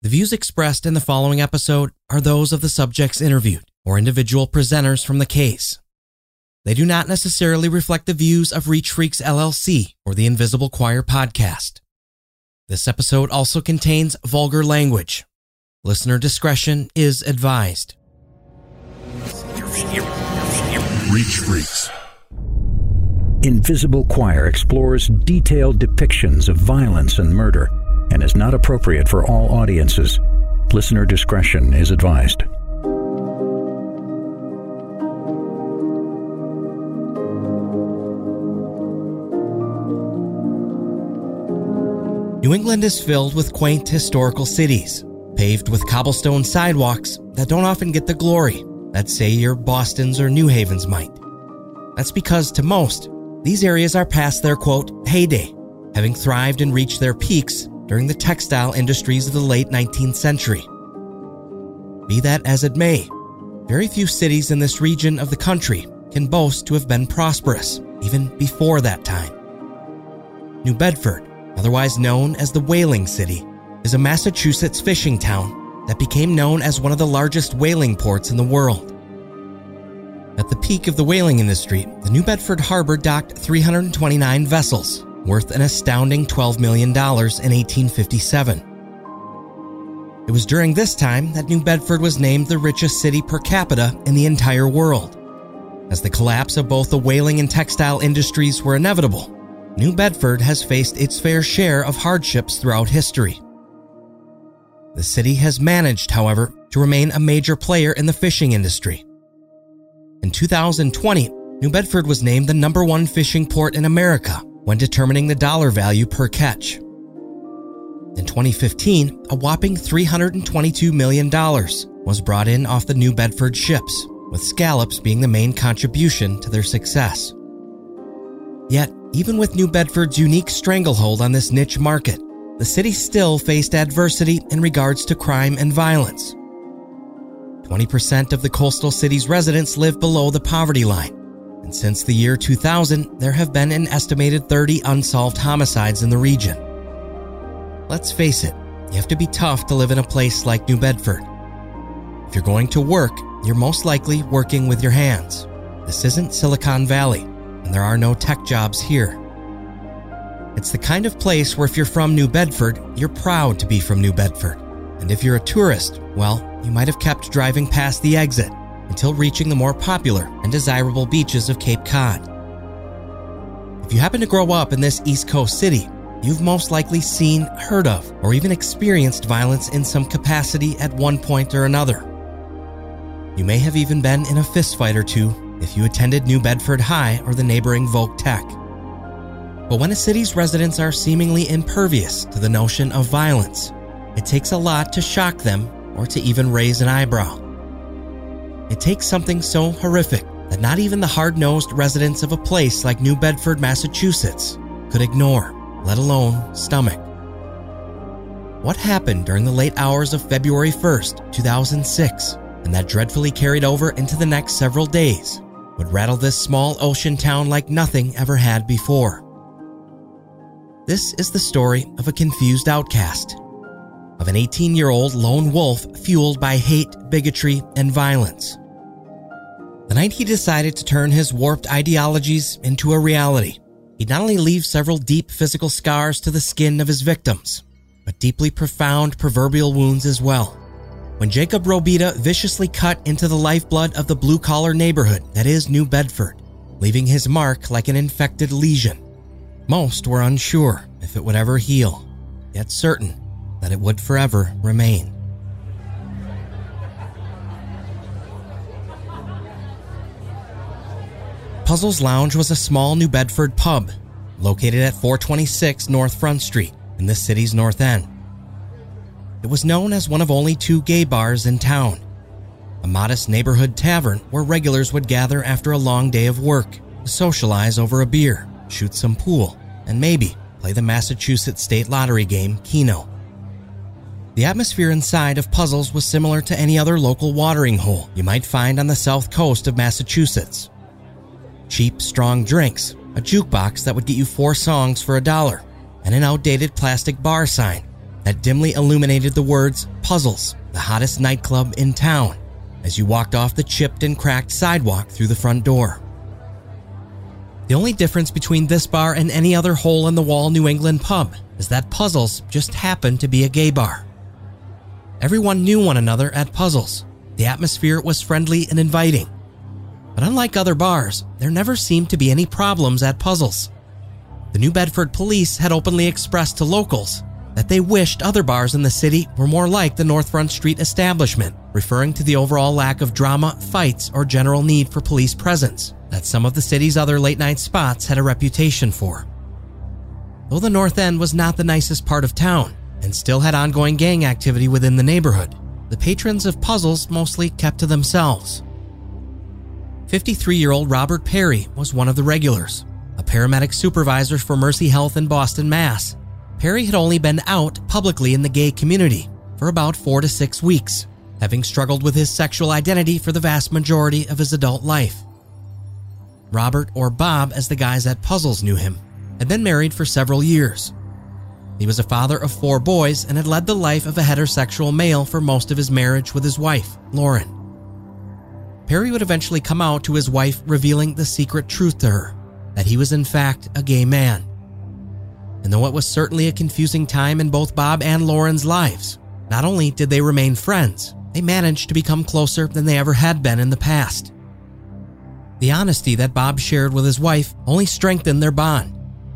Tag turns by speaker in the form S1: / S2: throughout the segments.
S1: The views expressed in the following episode are those of the subjects interviewed or individual presenters from the case. They do not necessarily reflect the views of Reach Freaks LLC or the Invisible Choir podcast. This episode also contains vulgar language. Listener discretion is advised.
S2: Reach Freaks.
S3: Invisible Choir explores detailed depictions of violence and murder and is not appropriate for all audiences. Listener discretion is advised.
S1: New England is filled with quaint historical cities, paved with cobblestone sidewalks that don't often get the glory that, say, your Bostons or New Havens might. That's because, to most, these areas are past their, quote, heyday, having thrived and reached their peaks during the textile industries of the late 19th century. Be that as it may, very few cities in this region of the country can boast to have been prosperous, even before that time. New Bedford, otherwise known as the Whaling City, is a Massachusetts fishing town that became known as one of the largest whaling ports in the world. At the peak of the whaling industry, the New Bedford Harbor docked 329 vessels, worth an astounding $12 million in 1857. It was during this time that New Bedford was named the richest city per capita in the entire world. As the collapse of both the whaling and textile industries were inevitable, New Bedford has faced its fair share of hardships throughout history. The city has managed, however, to remain a major player in the fishing industry. In 2020, New Bedford was named the #1 fishing port in America when determining the dollar value per catch. In 2015, a whopping $322 million was brought in off the New Bedford ships, with scallops being the main contribution to their success. Yet, even with New Bedford's unique stranglehold on this niche market, the city still faced adversity in regards to crime and violence. 20% of the coastal city's residents live below the poverty line. And since the year 2000, there have been an estimated 30 unsolved homicides in the region. Let's face it, you have to be tough to live in a place like New Bedford. If you're going to work, you're most likely working with your hands. This isn't Silicon Valley, and there are no tech jobs here. It's the kind of place where if you're from New Bedford, you're proud to be from New Bedford. And if you're a tourist, well, you might have kept driving past the exit until reaching the more popular and desirable beaches of Cape Cod. If you happen to grow up in this East Coast city, you've most likely seen, heard of, or even experienced violence in some capacity at one point or another. You may have even been in a fistfight or two if you attended New Bedford High or the neighboring Voc Tech. But when a city's residents are seemingly impervious to the notion of violence, it takes a lot to shock them or to even raise an eyebrow. It takes something so horrific that not even the hard-nosed residents of a place like New Bedford, Massachusetts could ignore, let alone stomach. What happened during the late hours of February 1st, 2006, and that dreadfully carried over into the next several days, would rattle this small ocean town like nothing ever had before. This is the story of a confused outcast, of an 18-year-old lone wolf fueled by hate, bigotry, and violence. The night he decided to turn his warped ideologies into a reality, he'd not only leave several deep physical scars to the skin of his victims, but deeply profound proverbial wounds as well. When Jacob Robida viciously cut into the lifeblood of the blue-collar neighborhood that is New Bedford, leaving his mark like an infected lesion. Most were unsure if it would ever heal, yet certain that it would forever remain. Puzzles Lounge was a small New Bedford pub located at 426 North Front Street in the city's north end. It was known as one of only 2 gay bars in town, a modest neighborhood tavern where regulars would gather after a long day of work to socialize over a beer, shoot some pool, and maybe play the Massachusetts State Lottery game Keno. The atmosphere inside of Puzzles was similar to any other local watering hole you might find on the south coast of Massachusetts. Cheap, strong drinks, a jukebox that would get you 4 songs for $1, and an outdated plastic bar sign that dimly illuminated the words Puzzles, the hottest nightclub in town, as you walked off the chipped and cracked sidewalk through the front door. The only difference between this bar and any other hole-in-the-wall New England pub is that Puzzles just happened to be a gay bar. Everyone knew one another at Puzzles. The atmosphere was friendly and inviting. But unlike other bars, there never seemed to be any problems at Puzzles. The New Bedford police had openly expressed to locals that they wished other bars in the city were more like the North Front Street establishment, referring to the overall lack of drama, fights, or general need for police presence that some of the city's other late-night spots had a reputation for. Though the North End was not the nicest part of town and still had ongoing gang activity within the neighborhood, the patrons of Puzzles mostly kept to themselves. 53-year-old Robert Perry was one of the regulars, a paramedic supervisor for Mercy Health in Boston, Mass. Perry had only been out publicly in the gay community for about 4 to 6 weeks, having struggled with his sexual identity for the vast majority of his adult life. Robert, or Bob as the guys at Puzzles knew him, had been married for several years. He was a father of 4 boys and had led the life of a heterosexual male for most of his marriage with his wife, Lauren. Perry would eventually come out to his wife, revealing the secret truth to her, that he was in fact a gay man. And though it was certainly a confusing time in both Bob and Lauren's lives, not only did they remain friends, they managed to become closer than they ever had been in the past. The honesty that Bob shared with his wife only strengthened their bond.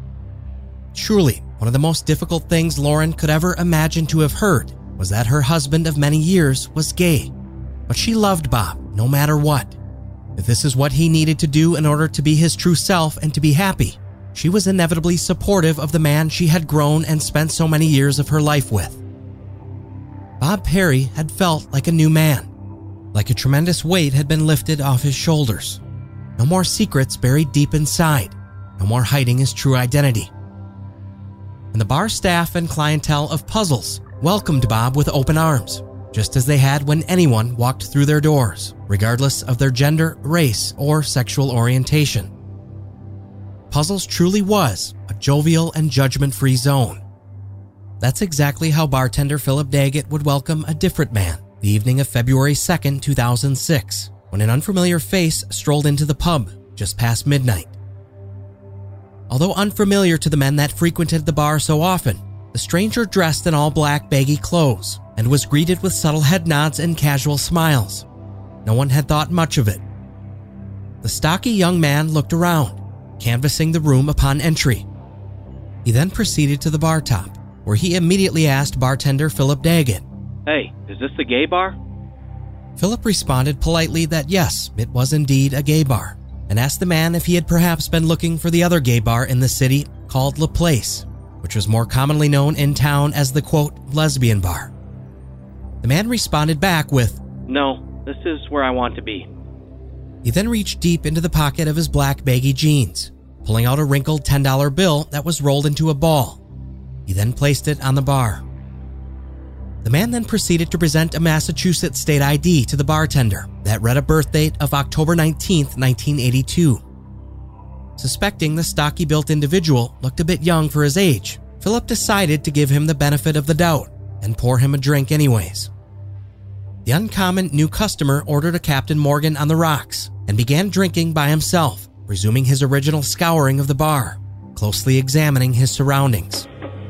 S1: Truly, one of the most difficult things Lauren could ever imagine to have heard was that her husband of many years was gay. But she loved Bob no matter what. If this is what he needed to do in order to be his true self and to be happy, she was inevitably supportive of the man she had grown and spent so many years of her life with. Bob Perry had felt like a new man, like a tremendous weight had been lifted off his shoulders. No more secrets buried deep inside, no more hiding his true identity. And the bar staff and clientele of Puzzles welcomed Bob with open arms, just as they had when anyone walked through their doors, regardless of their gender, race, or sexual orientation. Puzzles truly was a jovial and judgment-free zone. That's exactly how bartender Philip Daggett would welcome a different man the evening of February 2nd, 2006, when an unfamiliar face strolled into the pub just past midnight. Although unfamiliar to the men that frequented the bar so often, the stranger dressed in all black baggy clothes and was greeted with subtle head nods and casual smiles. No one had thought much of it. The stocky young man looked around, canvassing the room upon entry. He then proceeded to the bar top, where he immediately asked bartender Philip Daggett,
S4: "Hey, is this the gay bar?"
S1: Philip responded politely that yes, it was indeed a gay bar, and asked the man if he had perhaps been looking for the other gay bar in the city called La Place, which was more commonly known in town as the, quote, lesbian bar. The man responded back with,
S4: "No, this is where I want to be."
S1: He then reached deep into the pocket of his black baggy jeans, pulling out a wrinkled $10 bill that was rolled into a ball. He then placed it on the bar. The man then proceeded to present a Massachusetts state ID to the bartender that read a birth date of October 19th, 1982. Suspecting the stocky-built individual looked a bit young for his age, Philip decided to give him the benefit of the doubt and pour him a drink anyways. The uncommon new customer ordered a Captain Morgan on the rocks and began drinking by himself, resuming his original scouring of the bar, closely examining his surroundings.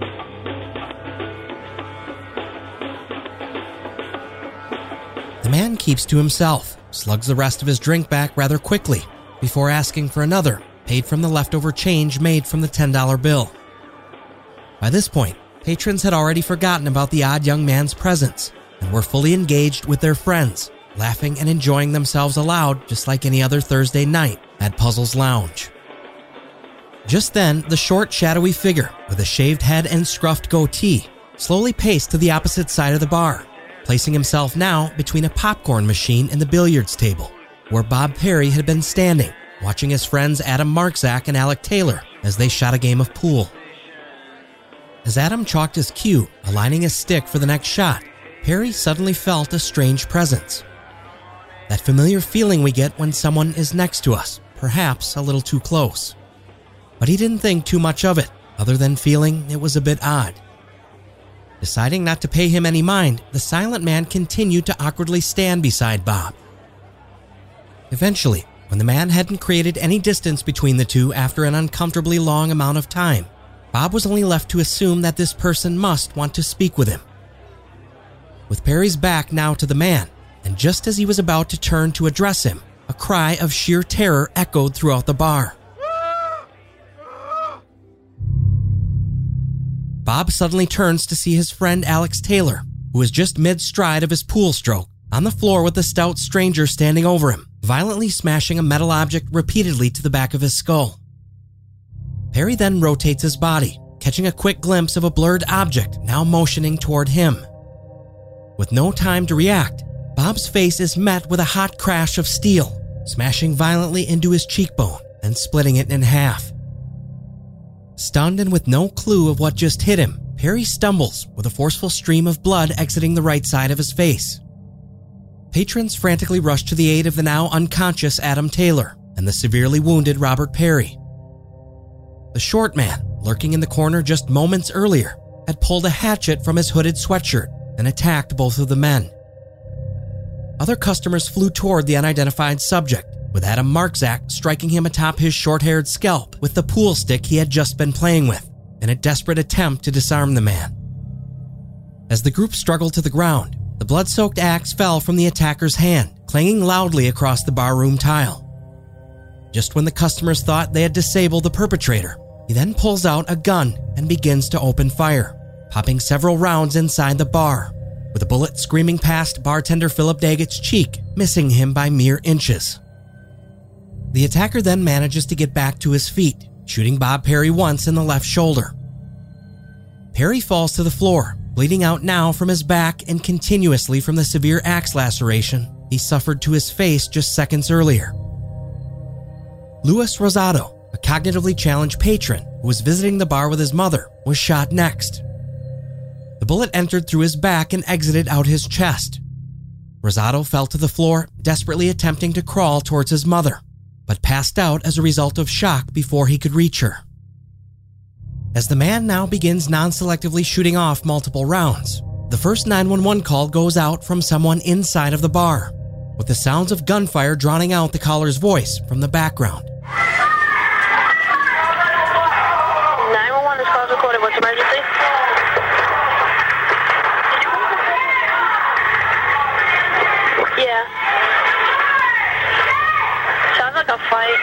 S1: The man keeps to himself, slugs the rest of his drink back rather quickly, before asking for another, paid from the leftover change made from the $10 bill. By this point, patrons had already forgotten about the odd young man's presence and were fully engaged with their friends, laughing and enjoying themselves aloud just like any other Thursday night at Puzzles Lounge. Just then, the short, shadowy figure with a shaved head and scruffed goatee slowly paced to the opposite side of the bar, placing himself now between a popcorn machine and the billiards table, where Bob Perry had been standing, watching his friends Adam Marczak and Alec Taylor as they shot a game of pool. As Adam chalked his cue, aligning his stick for the next shot, Perry suddenly felt a strange presence. That familiar feeling we get when someone is next to us, perhaps a little too close. But he didn't think too much of it, other than feeling it was a bit odd. Deciding not to pay him any mind, the silent man continued to awkwardly stand beside Bob. Eventually, when the man hadn't created any distance between the two after an uncomfortably long amount of time, Bob was only left to assume that this person must want to speak with him. With Perry's back now to the man, and just as he was about to turn to address him, a cry of sheer terror echoed throughout the bar. Bob suddenly turns to see his friend Alex Taylor, who is just mid-stride of his pool stroke, on the floor with the stout stranger standing over him, violently smashing a metal object repeatedly to the back of his skull. Perry then rotates his body, catching a quick glimpse of a blurred object now motioning toward him. With no time to react, Bob's face is met with a hot crash of steel, smashing violently into his cheekbone and splitting it in half. Stunned and with no clue of what just hit him, Perry stumbles with a forceful stream of blood exiting the right side of his face. Patrons frantically rush to the aid of the now unconscious Adam Taylor and the severely wounded Robert Perry. The short man, lurking in the corner just moments earlier, had pulled a hatchet from his hooded sweatshirt and attacked both of the men. Other customers flew toward the unidentified subject, with Adam Marczak striking him atop his short-haired scalp with the pool stick he had just been playing with, in a desperate attempt to disarm the man. As the group struggled to the ground, the blood-soaked axe fell from the attacker's hand, clanging loudly across the barroom tile. Just when the customers thought they had disabled the perpetrator, he then pulls out a gun and begins to open fire, popping several rounds inside the bar, with a bullet screaming past bartender Philip Daggett's cheek, missing him by mere inches. The attacker then manages to get back to his feet, shooting Bob Perry once in the left shoulder. Perry falls to the floor, bleeding out now from his back and continuously from the severe axe laceration he suffered to his face just seconds earlier. Luis Rosado, a cognitively challenged patron who was visiting the bar with his mother, was shot next. The bullet entered through his back and exited out his chest. Rosado fell to the floor, desperately attempting to crawl towards his mother, but passed out as a result of shock before he could reach her. As the man now begins non-selectively shooting off multiple rounds, the first 911 call goes out from someone inside of the bar, with the sounds of gunfire drowning out the caller's voice from the background.
S5: 911, this call is recorded. What's the emergency? Yeah. Sounds like a fight.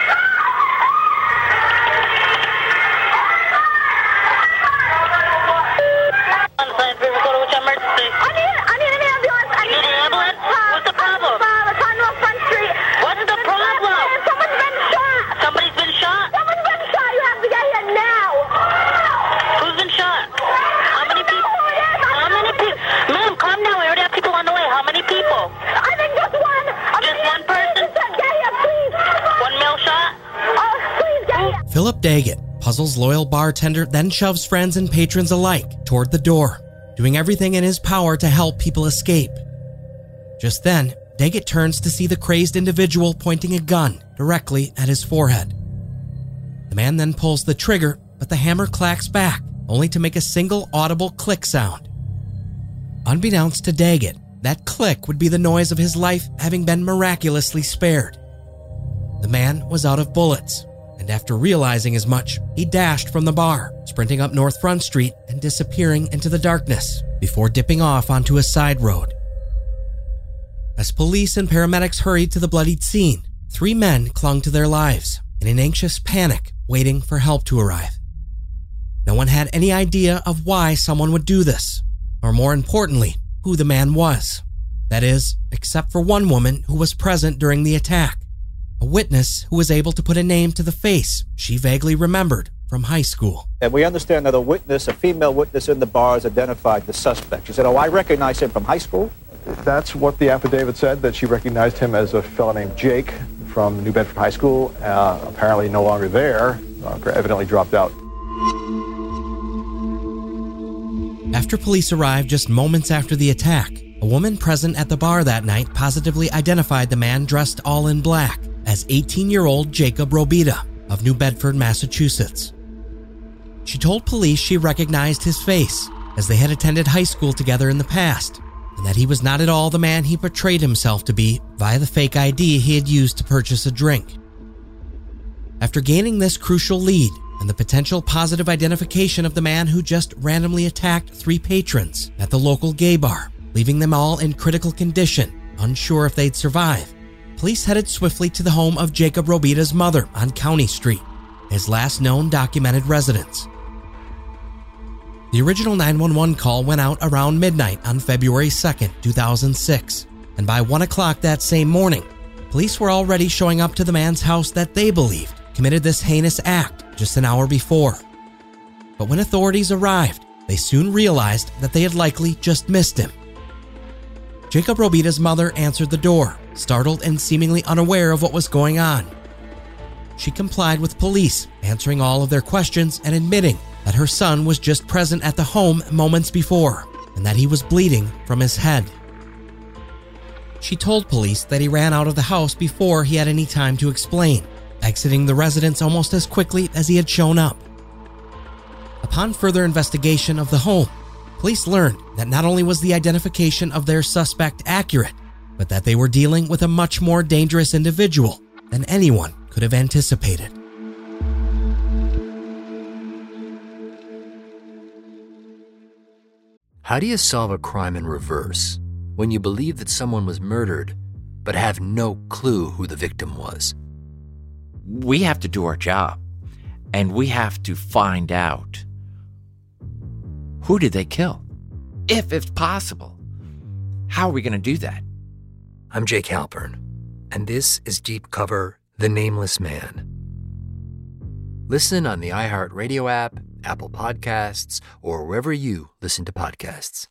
S6: I need an ambulance.
S5: You need an ambulance? What's the problem?
S6: It's on North Front Street.
S5: What's the problem?
S6: Someone's been shot.
S5: Somebody's been shot?
S6: Someone's been shot. You have to get here now.
S5: Who's been shot? How many people? How many people? Ma'am, calm down. We already have people on the way. How many people?
S6: I think just one.
S5: Just one person?
S6: Get here, please.
S5: One male shot?
S6: Oh, please get here.
S1: Philip Daggett, Puzzle's loyal bartender, then shoves friends and patrons alike toward the door, doing everything in his power to help people escape. Just then, Daggett turns to see the crazed individual pointing a gun directly at his forehead. The man then pulls the trigger, but the hammer clacks back, only to make a single audible click sound. Unbeknownst to Daggett, that click would be the noise of his life having been miraculously spared. The man was out of bullets, and after realizing as much, he dashed from the bar, sprinting up North Front Street and disappearing into the darkness before dipping off onto a side road. As police and paramedics hurried to the bloodied scene, 3 men clung to their lives in an anxious panic, waiting for help to arrive. No one had any idea of why someone would do this, or more importantly, who the man was. That is, except for one woman who was present during the attack, a witness who was able to put a name to the face she vaguely remembered from high school.
S7: And we understand that a female witness in the bar has identified the suspect. She said, "Oh, I recognize him from high school."
S8: That's what the affidavit said, that she recognized him as a fellow named Jake from New Bedford High School, apparently no longer there, evidently dropped out.
S1: After police arrived just moments after the attack, a woman present at the bar that night positively identified the man dressed all in black as 18-year-old Jacob Robita of New Bedford, Massachusetts. She told police she recognized his face as they had attended high school together in the past, and that he was not at all the man he portrayed himself to be via the fake ID he had used to purchase a drink. After gaining this crucial lead and the potential positive identification of the man who just randomly attacked 3 patrons at the local gay bar, leaving them all in critical condition, unsure if they'd survive, police headed swiftly to the home of Jacob Robita's mother on County Street, his last known documented residence. The original 911 call went out around midnight on February 2nd, 2006, and by 1 o'clock that same morning, police were already showing up to the man's house that they believed committed this heinous act just an hour before. But when authorities arrived, they soon realized that they had likely just missed him. Jacob Robita's mother answered the door, startled and seemingly unaware of what was going on. She complied with police, answering all of their questions and admitting that her son was just present at the home moments before and that he was bleeding from his head. She told police that he ran out of the house before he had any time to explain, exiting the residence almost as quickly as he had shown up. Upon further investigation of the home, police learned that not only was the identification of their suspect accurate, but that they were dealing with a much more dangerous individual than anyone could have anticipated.
S9: How do you solve a crime in reverse when you believe that someone was murdered but have no clue who the victim was?
S10: We have to do our job, and we have to find out who did they kill, if it's possible. How are we going to do that?
S9: I'm Jake Halpern, and this is Deep Cover: The Nameless Man. Listen on the iHeartRadio app, Apple Podcasts, or wherever you listen to podcasts.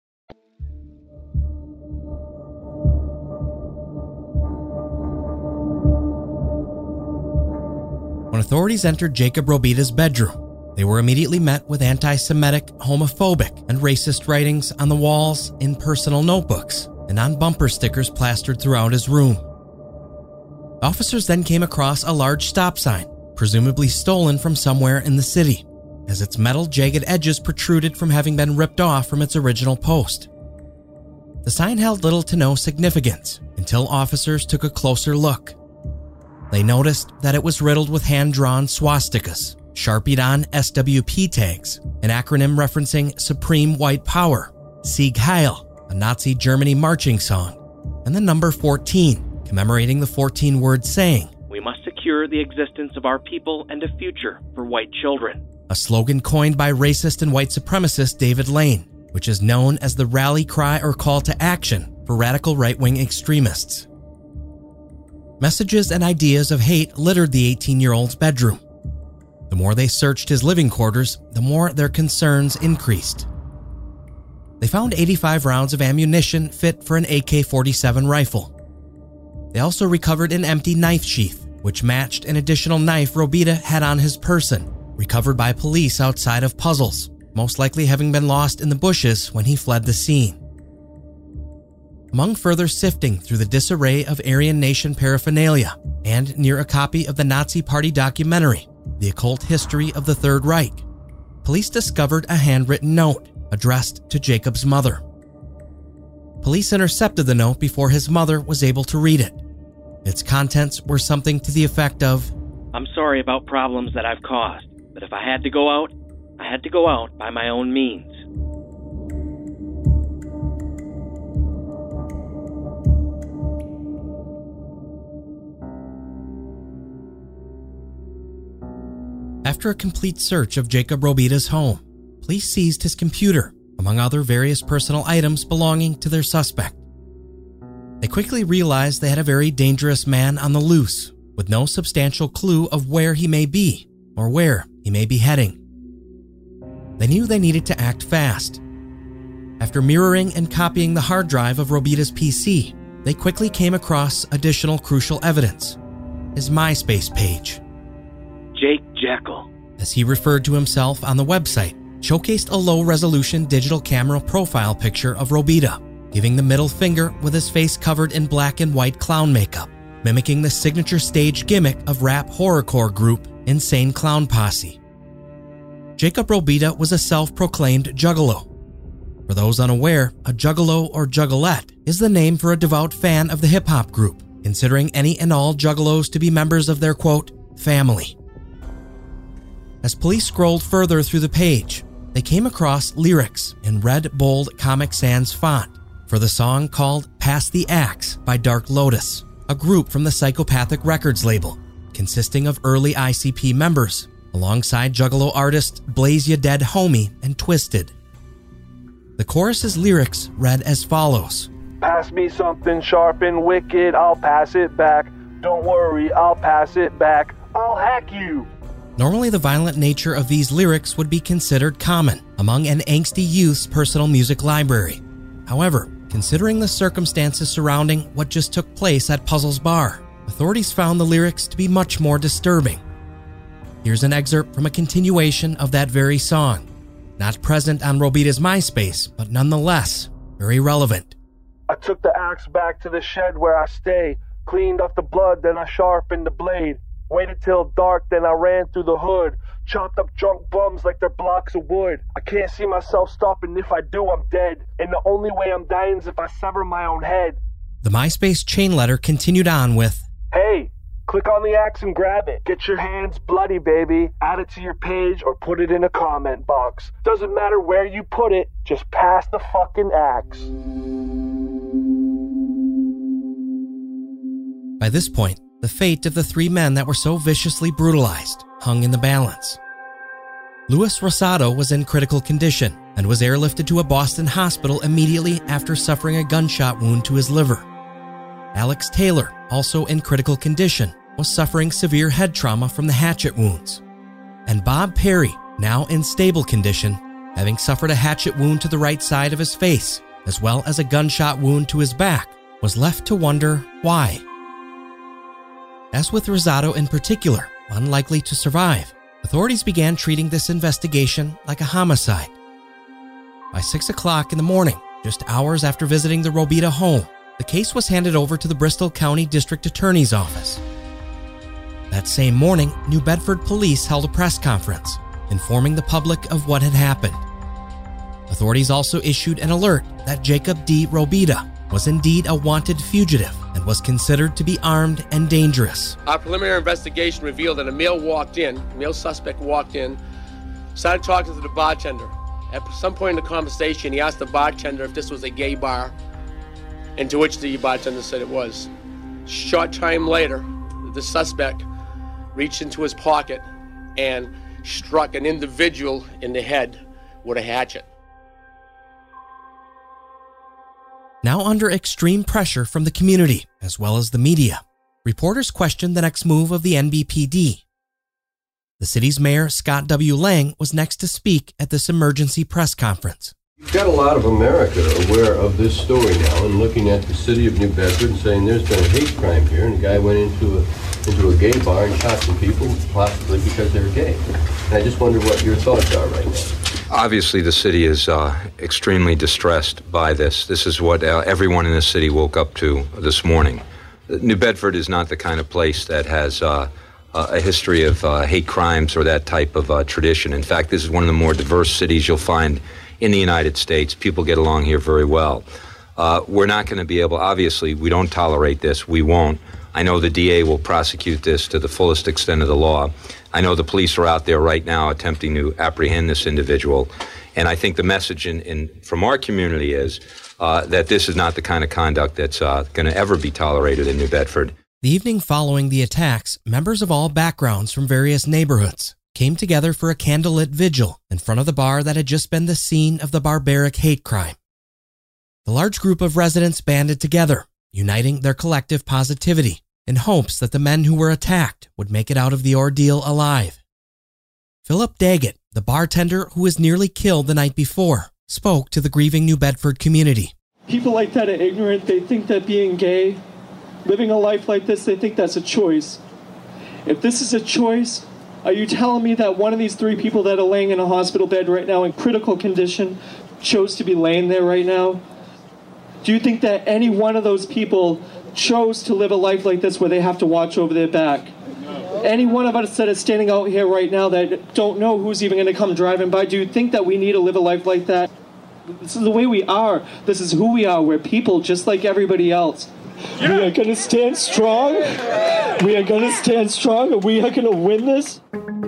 S1: When authorities entered Jacob Robita's bedroom, they were immediately met with anti-Semitic, homophobic, and racist writings on the walls, in personal notebooks, and on bumper stickers plastered throughout his room. Officers then came across a large stop sign, presumably stolen from somewhere in the city, as its metal jagged edges protruded from having been ripped off from its original post. The sign held little to no significance until officers took a closer look. They noticed that it was riddled with hand-drawn swastikas, Sharpied-on SWP tags, an acronym referencing Supreme White Power, Sieg Heil, a Nazi Germany marching song, and the number 14, commemorating the 14-word saying,
S4: "We must secure the existence of our people and a future for white children,"
S1: a slogan coined by racist and white supremacist David Lane, which is known as the rally cry or call to action for radical right-wing extremists. Messages and ideas of hate littered the 18-year-old's bedroom. The more they searched his living quarters, the more their concerns increased. They found 85 rounds of ammunition fit for an AK-47 rifle. They also recovered an empty knife sheath, which matched an additional knife Robita had on his person, recovered by police outside of Puzzles, most likely having been lost in the bushes when he fled the scene. Among further sifting through the disarray of Aryan Nation paraphernalia, and near a copy of the Nazi Party documentary, The Occult History of the Third Reich, police discovered a handwritten note addressed to Jacob's mother. Police intercepted the note before his mother was able to read it. Its contents were something to the effect of,
S4: "I'm sorry about problems that I've caused, but if I had to go out, I had to go out by my own means."
S1: After a complete search of Jacob Robita's home, police seized his computer, among other various personal items belonging to their suspect. They quickly realized they had a very dangerous man on the loose, with no substantial clue of where he may be or where he may be heading. They knew they needed to act fast. After mirroring and copying the hard drive of Robita's PC, they quickly came across additional crucial evidence: his MySpace page.
S4: Jake Jekyll,
S1: as he referred to himself on the website, showcased a low-resolution digital camera profile picture of Robita, giving the middle finger with his face covered in black and white clown makeup, mimicking the signature stage gimmick of rap horrorcore group Insane Clown Posse. Jacob Robita was a self-proclaimed juggalo, For those unaware, a juggalo or juggalette is the name for a devout fan of the hip-hop group, considering any and all juggalos to be members of their, quote, family. As police scrolled further through the page, they came across lyrics in red, bold Comic Sans font for the song called Pass the Axe by Dark Lotus, a group from the Psychopathic Records label, consisting of early ICP members, alongside juggalo artists Blaze Ya Dead Homie and Twisted. The chorus's lyrics read as follows.
S11: Pass me something sharp and wicked, I'll pass it back. Don't worry, I'll pass it back. I'll hack you.
S1: Normally, the violent nature of these lyrics would be considered common among an angsty youth's personal music library. However, considering the circumstances surrounding what just took place at Puzzle's Bar, authorities found the lyrics to be much more disturbing. Here's an excerpt from a continuation of that very song, not present on Robita's MySpace, but nonetheless very relevant.
S11: I took the axe back to the shed where I stay, cleaned off the blood, then I sharpened the blade. Waited till dark, then I ran through the hood, chopped up drunk bums like they're blocks of wood. I can't see myself stopping, if I do, I'm dead. And the only way I'm dying is if I sever my own head.
S1: The MySpace chain letter continued on with,
S11: Hey, click on the axe and grab it. Get your hands bloody, baby. Add it to your page or put it in a comment box. Doesn't matter where you put it, just pass the fucking axe.
S1: By this point, the fate of the three men that were so viciously brutalized hung in the balance. Luis Rosado was in critical condition and was airlifted to a Boston hospital immediately after suffering a gunshot wound to his liver. Alex Taylor, also in critical condition, was suffering severe head trauma from the hatchet wounds. And Bob Perry, now in stable condition, having suffered a hatchet wound to the right side of his face, as well as a gunshot wound to his back, was left to wonder why. As with Rosado in particular, unlikely to survive, authorities began treating this investigation like a homicide. By 6 o'clock in the morning, just hours after visiting the Robita home, the case was handed over to the Bristol County District Attorney's Office. That same morning, New Bedford police held a press conference, informing the public of what had happened. Authorities also issued an alert that Jacob D. Robita was indeed a wanted fugitive and was considered to be armed and dangerous.
S12: Our preliminary investigation revealed that a male suspect walked in, started talking to the bartender. At some point in the conversation, he asked the bartender if this was a gay bar, and to which the bartender said it was. Short time later, the suspect reached into his pocket and struck an individual in the head with a hatchet.
S1: Now under extreme pressure from the community, as well as the media, reporters questioned the next move of the NBPD. The city's mayor, Scott W. Lang, was next to speak at this emergency press conference.
S13: You've got a lot of America aware of this story now and looking at the city of New Bedford and saying there's been a hate crime here, and a guy went into a gay bar and shot some people, possibly because they were gay. And I just wonder what your thoughts are right now.
S14: Obviously, the city is extremely distressed by this. This is what everyone in the city woke up to this morning. New Bedford is not the kind of place that has a history of hate crimes or that type of tradition. In fact, this is one of the more diverse cities you'll find in the United States. People get along here very well. We're not going to be able, obviously, we don't tolerate this. We won't. I know the DA will prosecute this to the fullest extent of the law. I know the police are out there right now attempting to apprehend this individual. And I think the message from our community is that this is not the kind of conduct that's going to ever be tolerated in New Bedford.
S1: The evening following the attacks, members of all backgrounds from various neighborhoods came together for a candlelit vigil in front of the bar that had just been the scene of the barbaric hate crime. The large group of residents banded together, uniting their collective positivity in hopes that the men who were attacked would make it out of the ordeal alive. Philip Daggett, the bartender who was nearly killed the night before, spoke to the grieving New Bedford community.
S15: People like that are ignorant. They think that being gay, living a life like this, they think that's a choice. If this is a choice, are you telling me that one of these three people that are laying in a hospital bed right now in critical condition chose to be laying there right now? Do you think that any one of those people chose to live a life like this where they have to watch over their back? Any one of us that is standing out here right now that don't know who's even going to come driving by, do you think that we need to live a life like that? This is the way we are. This is who we are. We're people just like everybody else. We are going to stand strong. We are going to stand strong, and we are going to win this.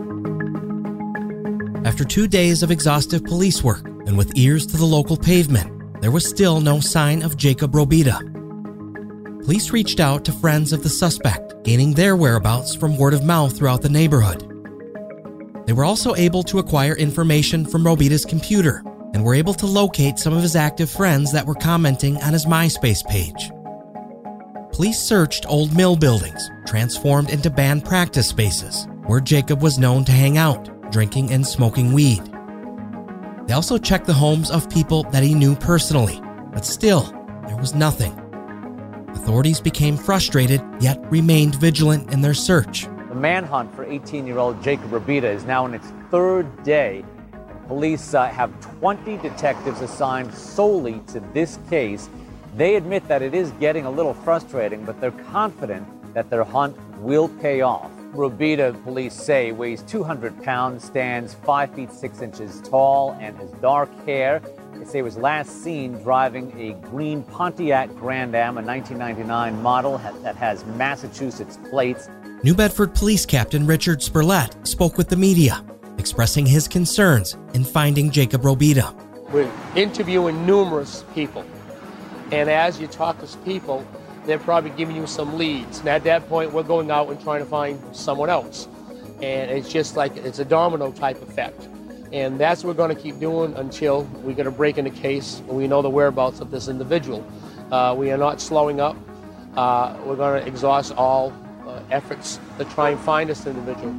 S1: After 2 days of exhaustive police work and with ears to the local pavement, there was still no sign of Jacob Robida. Police reached out to friends of the suspect, gaining their whereabouts from word of mouth throughout the neighborhood. They were also able to acquire information from Robida's computer and were able to locate some of his active friends that were commenting on his MySpace page. Police searched old mill buildings, transformed into band practice spaces, where Jacob was known to hang out, drinking and smoking weed. They also checked the homes of people that he knew personally, but still, there was nothing. Authorities became frustrated, yet remained vigilant in their search.
S16: The manhunt for 18-year-old Jacob Robida is now in its third day, and police have 20 detectives assigned solely to this case. They admit that it is getting a little frustrating, but they're confident that their hunt will pay off. Robida, police say, weighs 200 pounds, stands 5 feet 6 inches tall, and has dark hair. They say he was last seen driving a green Pontiac Grand Am, a 1999 model that has Massachusetts plates.
S1: New Bedford Police Captain Richard Spurlett spoke with the media, expressing his concerns in finding Jacob Robida.
S12: We're interviewing numerous people, and as you talk to people, they're probably giving you some leads. And at that point, we're going out and trying to find someone else. And it's just like, it's a domino type effect. And that's what we're going to keep doing until we get a break in the case and we know the whereabouts of this individual. We are not slowing up. We're going to exhaust all efforts to try and find this individual.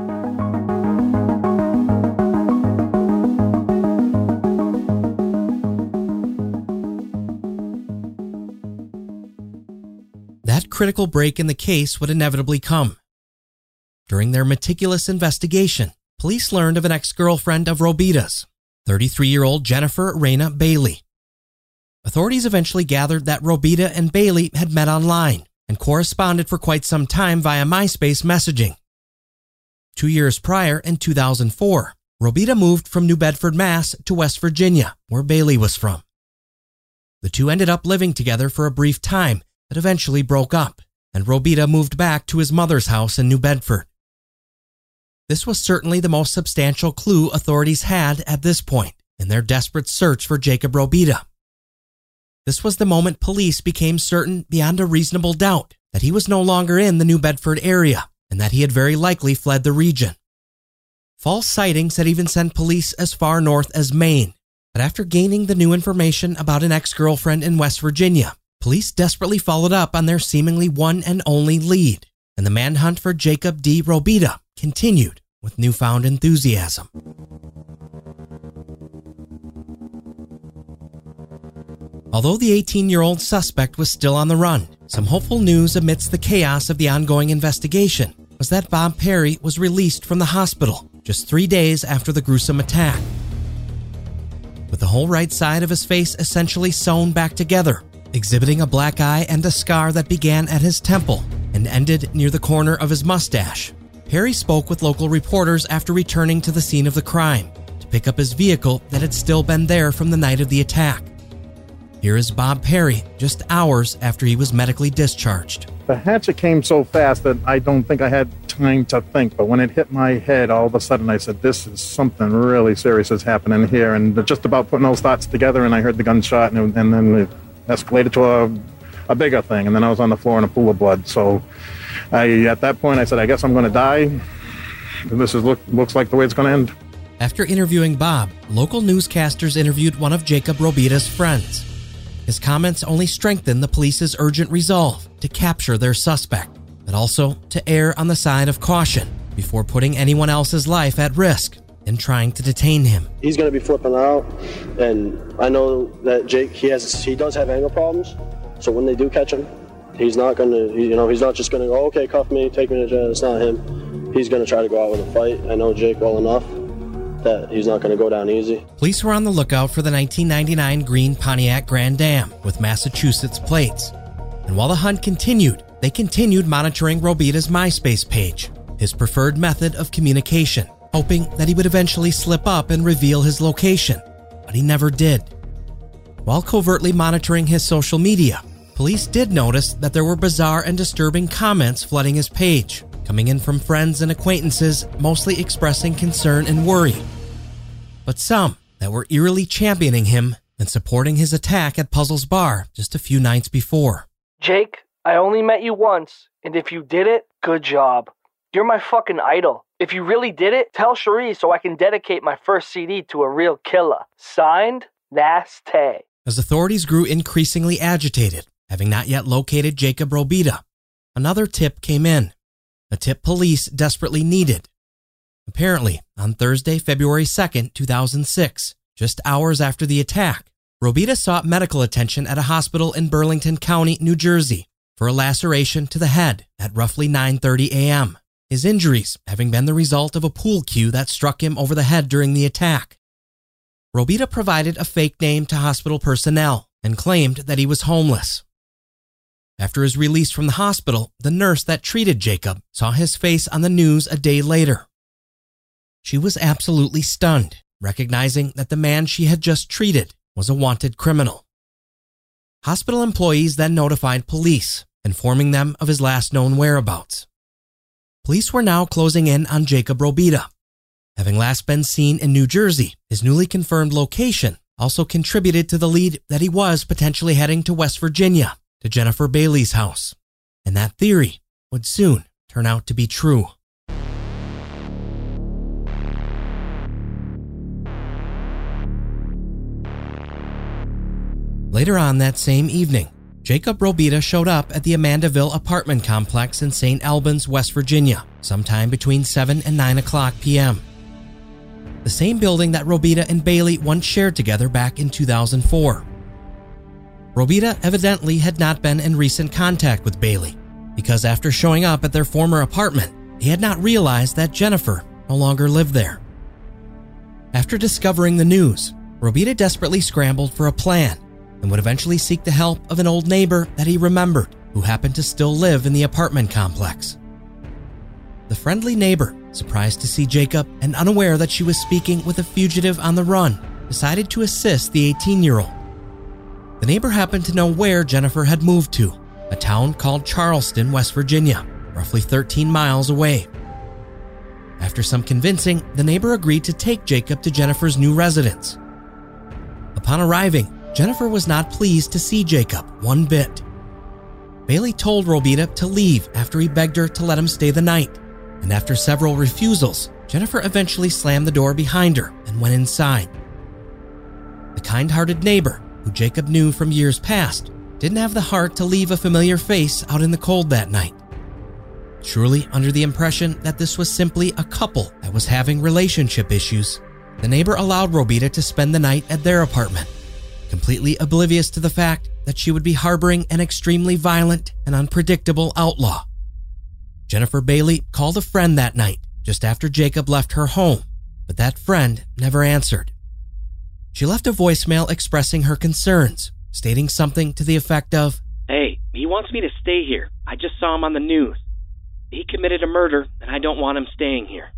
S1: That critical break in the case would inevitably come. During their meticulous investigation, police learned of an ex-girlfriend of Robida's, 33-year-old Jennifer Reyna Bailey. Authorities eventually gathered that Robida and Bailey had met online and corresponded for quite some time via MySpace messaging. 2 years prior, in 2004, Robida moved from New Bedford, Mass. To West Virginia, where Bailey was from. The two ended up living together for a brief time, but eventually broke up, and Robida moved back to his mother's house in New Bedford. This was certainly the most substantial clue authorities had at this point in their desperate search for Jacob Robida. This was the moment police became certain beyond a reasonable doubt that he was no longer in the New Bedford area and that he had very likely fled the region. False sightings had even sent police as far north as Maine, but after gaining the new information about an ex-girlfriend in West Virginia, police desperately followed up on their seemingly one and only lead, and the manhunt for Jacob D. Robida continued with newfound enthusiasm. Although the 18-year-old suspect was still on the run, some hopeful news amidst the chaos of the ongoing investigation was that Bob Perry was released from the hospital just 3 days after the gruesome attack. With the whole right side of his face essentially sewn back together, exhibiting a black eye and a scar that began at his temple and ended near the corner of his mustache, Perry spoke with local reporters after returning to the scene of the crime to pick up his vehicle that had still been there from the night of the attack. Here is Bob Perry just hours after he was medically discharged.
S17: The hatchet came so fast that I don't think I had time to think, but when it hit my head, all of a sudden I said, this is something really serious is happening here, and just about putting those thoughts together, and I heard the gunshot, and then it escalated to a bigger thing, and then I was on the floor in a pool of blood. So at that point I said, I guess I'm going to die. This looks like the way it's going to end.
S1: After interviewing Bob, local newscasters interviewed one of Jacob Robida's friends. His comments only strengthened the police's urgent resolve to capture their suspect, but also to err on the side of caution before putting anyone else's life at risk in trying to detain him.
S18: He's going to be flipping out, and I know that Jake, he does have anger problems, so when they do catch him, he's not going to, he's not just going to go, okay, cuff me, take me to jail. It's not him. He's going to try to go out with a fight. I know Jake well enough that he's not going to go down easy.
S1: Police were on the lookout for the 1999 green Pontiac Grand Am with Massachusetts plates. And while the hunt continued, they continued monitoring Robida's MySpace page, his preferred method of communication, hoping that he would eventually slip up and reveal his location. But he never did. While covertly monitoring his social media, police did notice that there were bizarre and disturbing comments flooding his page, coming in from friends and acquaintances, mostly expressing concern and worry. But some that were eerily championing him and supporting his attack at Puzzle's Bar just a few nights before.
S19: Jake, I only met you once, and if you did it, good job. You're my fucking idol. If you really did it, tell Cherie so I can dedicate my first CD to a real killer. Signed, Nasty.
S1: As authorities grew increasingly agitated, having not yet located Jacob Robida, another tip came in. A tip police desperately needed. Apparently, on Thursday, February 2nd, 2006, just hours after the attack, Robida sought medical attention at a hospital in Burlington County, New Jersey, for a laceration to the head at roughly 9:30 a.m., his injuries having been the result of a pool cue that struck him over the head during the attack. Robida provided a fake name to hospital personnel and claimed that he was homeless. After his release from the hospital, the nurse that treated Jacob saw his face on the news a day later. She was absolutely stunned, recognizing that the man she had just treated was a wanted criminal. Hospital employees then notified police, informing them of his last known whereabouts. Police were now closing in on Jacob Robida. Having last been seen in New Jersey, his newly confirmed location also contributed to the lead that he was potentially heading to West Virginia, to Jennifer Bailey's house. And that theory would soon turn out to be true. Later on that same evening, Jacob Robida showed up at the Amandaville apartment complex in St. Albans, West Virginia, sometime between 7 and 9 o'clock p.m. The same building that Robida and Bailey once shared together back in 2004. Robida evidently had not been in recent contact with Bailey, because after showing up at their former apartment, he had not realized that Jennifer no longer lived there. After discovering the news, Robida desperately scrambled for a plan and would eventually seek the help of an old neighbor that he remembered who happened to still live in the apartment complex. The friendly neighbor, surprised to see Jacob and unaware that she was speaking with a fugitive on the run, decided to assist the 18-year-old. The neighbor happened to know where Jennifer had moved to, a town called Charleston, West Virginia, roughly 13 miles away. After some convincing, the neighbor agreed to take Jacob to Jennifer's new residence. Upon arriving, Jennifer was not pleased to see Jacob one bit. Bailey told Robida to leave after he begged her to let him stay the night, and after several refusals, Jennifer eventually slammed the door behind her and went inside. The kind-hearted neighbor, who Jacob knew from years past, didn't have the heart to leave a familiar face out in the cold that night. Surely under the impression that this was simply a couple that was having relationship issues, the neighbor allowed Robida to spend the night at their apartment, completely oblivious to the fact that she would be harboring an extremely violent and unpredictable outlaw. Jennifer Bailey called a friend that night just after Jacob left her home, but that friend never answered. She left a voicemail expressing her concerns, stating something to the effect of,
S4: "Hey, he wants me to stay here. I just saw him on the news. He committed a murder, and I don't want him staying here."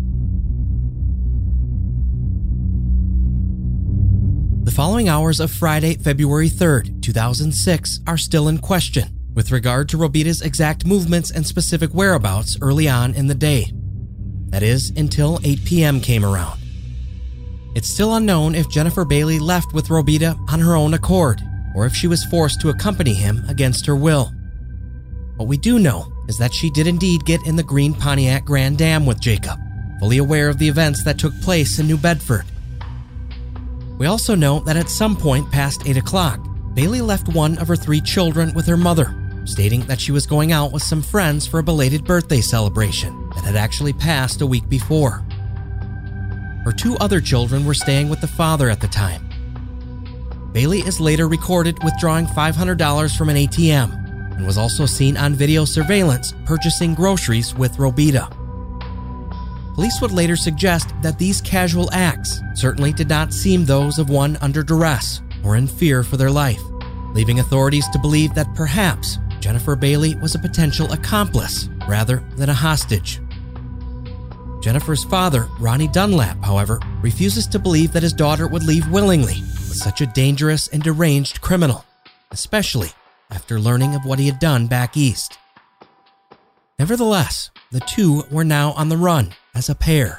S1: The following hours of Friday, February 3rd, 2006 are still in question with regard to Robida's exact movements and specific whereabouts early on in the day. That is, until 8 p.m. came around. It's still unknown if Jennifer Bailey left with Robida on her own accord, or if she was forced to accompany him against her will. What we do know is that she did indeed get in the green Pontiac Grand Am with Jacob, fully aware of the events that took place in New Bedford. We also know that at some point past 8 o'clock, Bailey left one of her 3 children with her mother, stating that she was going out with some friends for a belated birthday celebration that had actually passed a week before. Her 2 other children were staying with the father at the time. Bailey is later recorded withdrawing $500 from an ATM and was also seen on video surveillance purchasing groceries with Robida. Police would later suggest that these casual acts certainly did not seem those of one under duress or in fear for their life, leaving authorities to believe that perhaps Jennifer Bailey was a potential accomplice rather than a hostage. Jennifer's father, Ronnie Dunlap, however, refuses to believe that his daughter would leave willingly, but with such a dangerous and deranged criminal, especially after learning of what he had done back east. Nevertheless, the two were now on the run as a pair.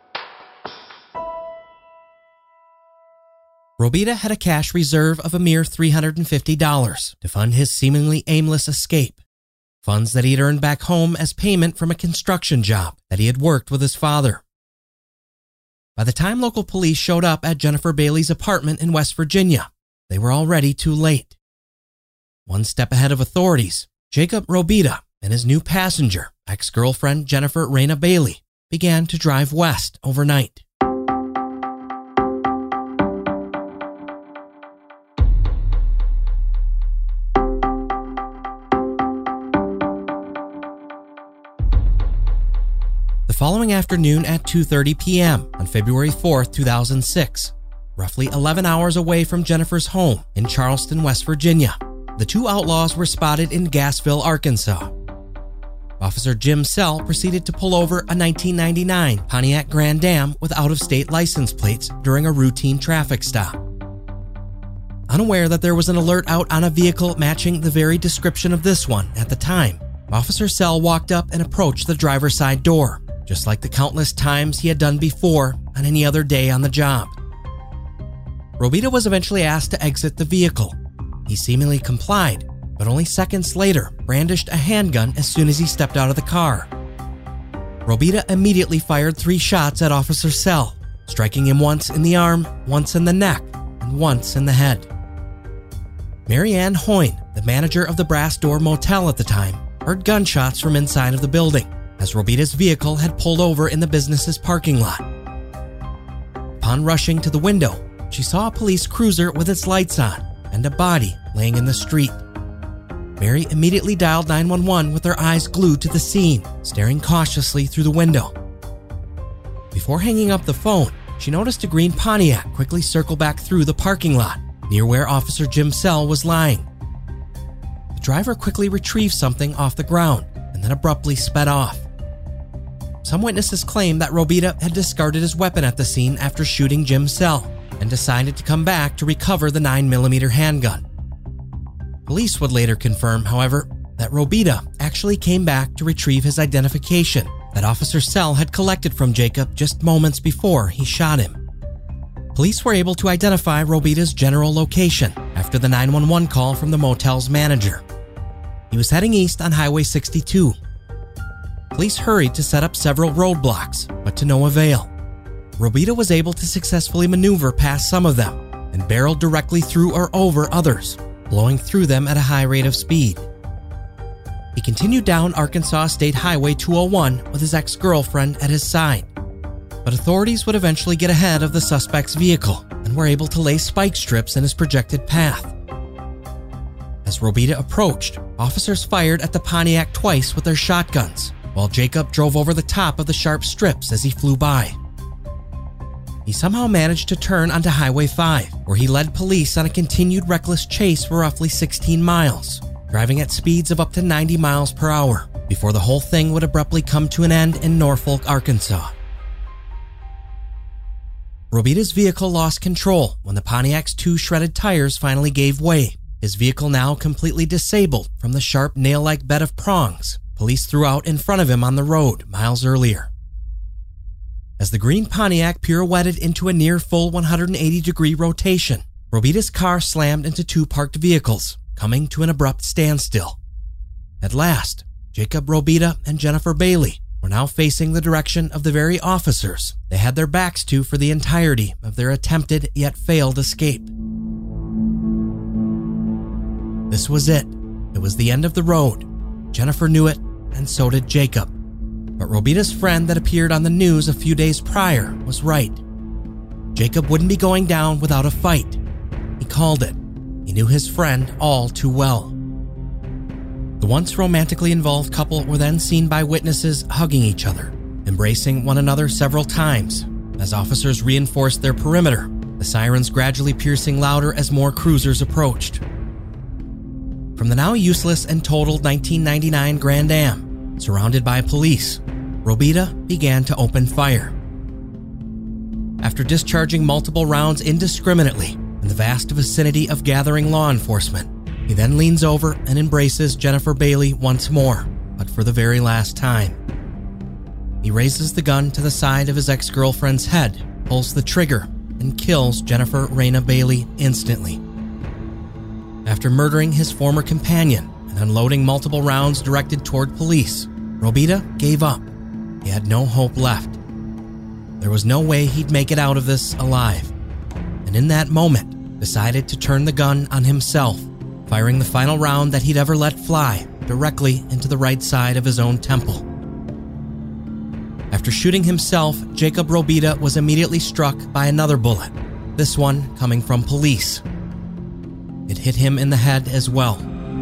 S1: Robita had a cash reserve of a mere $350 to fund his seemingly aimless escape, funds that he had earned back home as payment from a construction job that he had worked with his father. By the time local police showed up at Jennifer Bailey's apartment in West Virginia, they were already too late. One step ahead of authorities, Jacob Robita and his new passenger, ex-girlfriend Jennifer Raina Bailey, began to drive west overnight. The following afternoon at 2:30 p.m. on February 4th, 2006, roughly 11 hours away from Jennifer's home in Charleston, West Virginia, the two outlaws were spotted in Gassville, Arkansas. Officer Jim Sell proceeded to pull over a 1999 Pontiac Grand Am with out-of-state license plates during a routine traffic stop. Unaware that there was an alert out on a vehicle matching the very description of this one at the time, Officer Sell walked up and approached the driver's side door, just like the countless times he had done before on any other day on the job. Robita was eventually asked to exit the vehicle. He seemingly complied, but only seconds later brandished a handgun as soon as he stepped out of the car. Robita immediately fired 3 shots at Officer Sell, striking him once in the arm, once in the neck, and once in the head. Mary Ann Hoyne, the manager of the Brass Door Motel at the time, heard gunshots from inside of the building as Robita's vehicle had pulled over in the business's parking lot. Upon rushing to the window, she saw a police cruiser with its lights on and a body laying in the street. Mary immediately dialed 911 with her eyes glued to the scene, staring cautiously through the window. Before hanging up the phone, she noticed a green Pontiac quickly circle back through the parking lot near where Officer Jim Sell was lying. The driver quickly retrieved something off the ground and then abruptly sped off. Some witnesses claim that Robita had discarded his weapon at the scene after shooting Jim Sell and decided to come back to recover the 9mm handgun. Police would later confirm, however, that Robita actually came back to retrieve his identification that Officer Sell had collected from Jacob just moments before he shot him. Police were able to identify Robita's general location after the 911 call from the motel's manager. He was heading east on Highway 62. Police hurried to set up several roadblocks, but to no avail. Robita was able to successfully maneuver past some of them and barreled directly through or over others, blowing through them at a high rate of speed. He continued down Arkansas State Highway 201 with his ex-girlfriend at his side, but authorities would eventually get ahead of the suspect's vehicle and were able to lay spike strips in his projected path. As Robita approached, officers fired at the Pontiac twice with their shotguns, while Jacob drove over the top of the sharp strips as he flew by. He somehow managed to turn onto Highway 5, where he led police on a continued reckless chase for roughly 16 miles, driving at speeds of up to 90 miles per hour, before the whole thing would abruptly come to an end in Norfolk, Arkansas. Robita's vehicle lost control when the Pontiac's 2 shredded tires finally gave way, his vehicle now completely disabled from the sharp nail-like bed of prongs police threw out in front of him on the road miles earlier. As the green Pontiac pirouetted into a near full 180-degree rotation, Robita's car slammed into 2 parked vehicles, coming to an abrupt standstill. At last, Jacob Robita and Jennifer Bailey were now facing the direction of the very officers they had their backs to for the entirety of their attempted yet failed escape. This was it. It was the end of the road. Jennifer knew it, and so did Jacob. But Robita's friend that appeared on the news a few days prior was right. Jacob wouldn't be going down without a fight. He called it. He knew his friend all too well. The once romantically involved couple were then seen by witnesses hugging each other, embracing one another several times. As officers reinforced their perimeter, the sirens gradually piercing louder as more cruisers approached. From the now useless and totaled 1999 Grand Am, surrounded by police, Robita began to open fire. After discharging multiple rounds indiscriminately and the vast vicinity of gathering law enforcement. He then leans over and embraces Jennifer Bailey once more, but for the very last time. He raises the gun to the side of his ex-girlfriend's head, pulls the trigger, and kills Jennifer Raina Bailey instantly. After murdering his former companion and unloading multiple rounds directed toward police, Robita gave up. He had no hope left. There was no way he'd make it out of this alive, and in that moment, decided to turn the gun on himself, firing the final round that he'd ever let fly directly into the right side of his own temple. After shooting himself, Jacob Robita was immediately struck by another bullet, this one coming from police. It hit him in the head as well.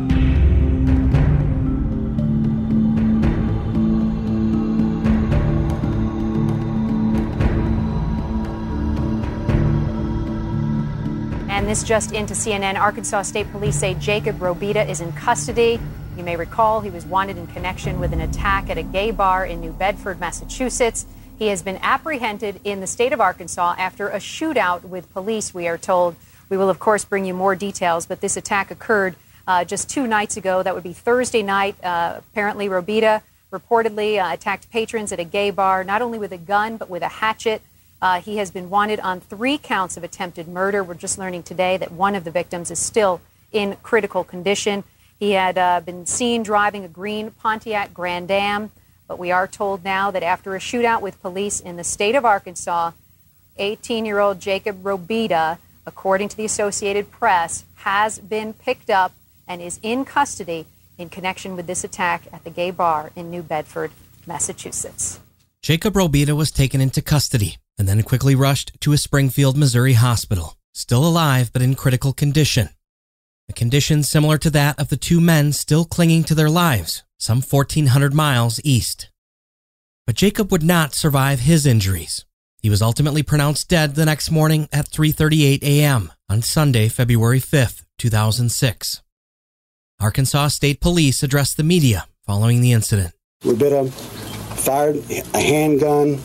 S20: And this just into CNN. Arkansas State Police say Jacob Robita is in custody. You may recall he was wanted in connection with an attack at a gay bar in New Bedford, Massachusetts. He has been apprehended in the state of Arkansas after a shootout with police, we are told. We will, of course, bring you more details, but this attack occurred just 2 nights ago. That would be Thursday night. Apparently, Robita reportedly attacked patrons at a gay bar, not only with a gun, but with a hatchet. He has been wanted on 3 counts of attempted murder. We're just learning today that one of the victims is still in critical condition. He had been seen driving a green Pontiac Grand Am, but we are told now that after a shootout with police in the state of Arkansas, 18-year-old Jacob Robita, according to the Associated Press, has been picked up and is in custody in connection with this attack at the gay bar in New Bedford, Massachusetts.
S1: Jacob Robita was taken into custody and then quickly rushed to a Springfield, Missouri hospital, still alive but in critical condition. A condition similar to that of the 2 men still clinging to their lives, some 1,400 miles east. But Jacob would not survive his injuries. He was ultimately pronounced dead the next morning at 3:38 a.m. on Sunday, February 5th, 2006. Arkansas State Police addressed the media following the incident.
S21: Robita fired a handgun,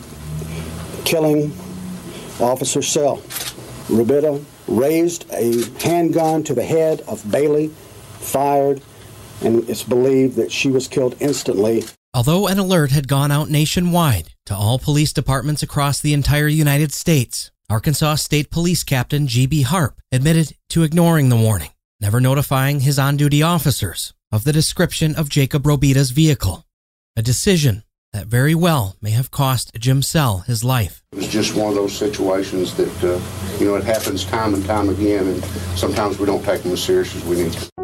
S21: killing Officer Sell. Robita raised a handgun to the head of Bailey, fired, and it's believed that she was killed instantly.
S1: Although an alert had gone out nationwide to all police departments across the entire United States, Arkansas State Police Captain G.B. Harp admitted to ignoring the warning, never notifying his on-duty officers of the description of Jacob Robita's vehicle, a decision that very well may have cost Jim Sell his life.
S22: It was just one of those situations that, it happens time and time again, and sometimes we don't take them as serious as we need to.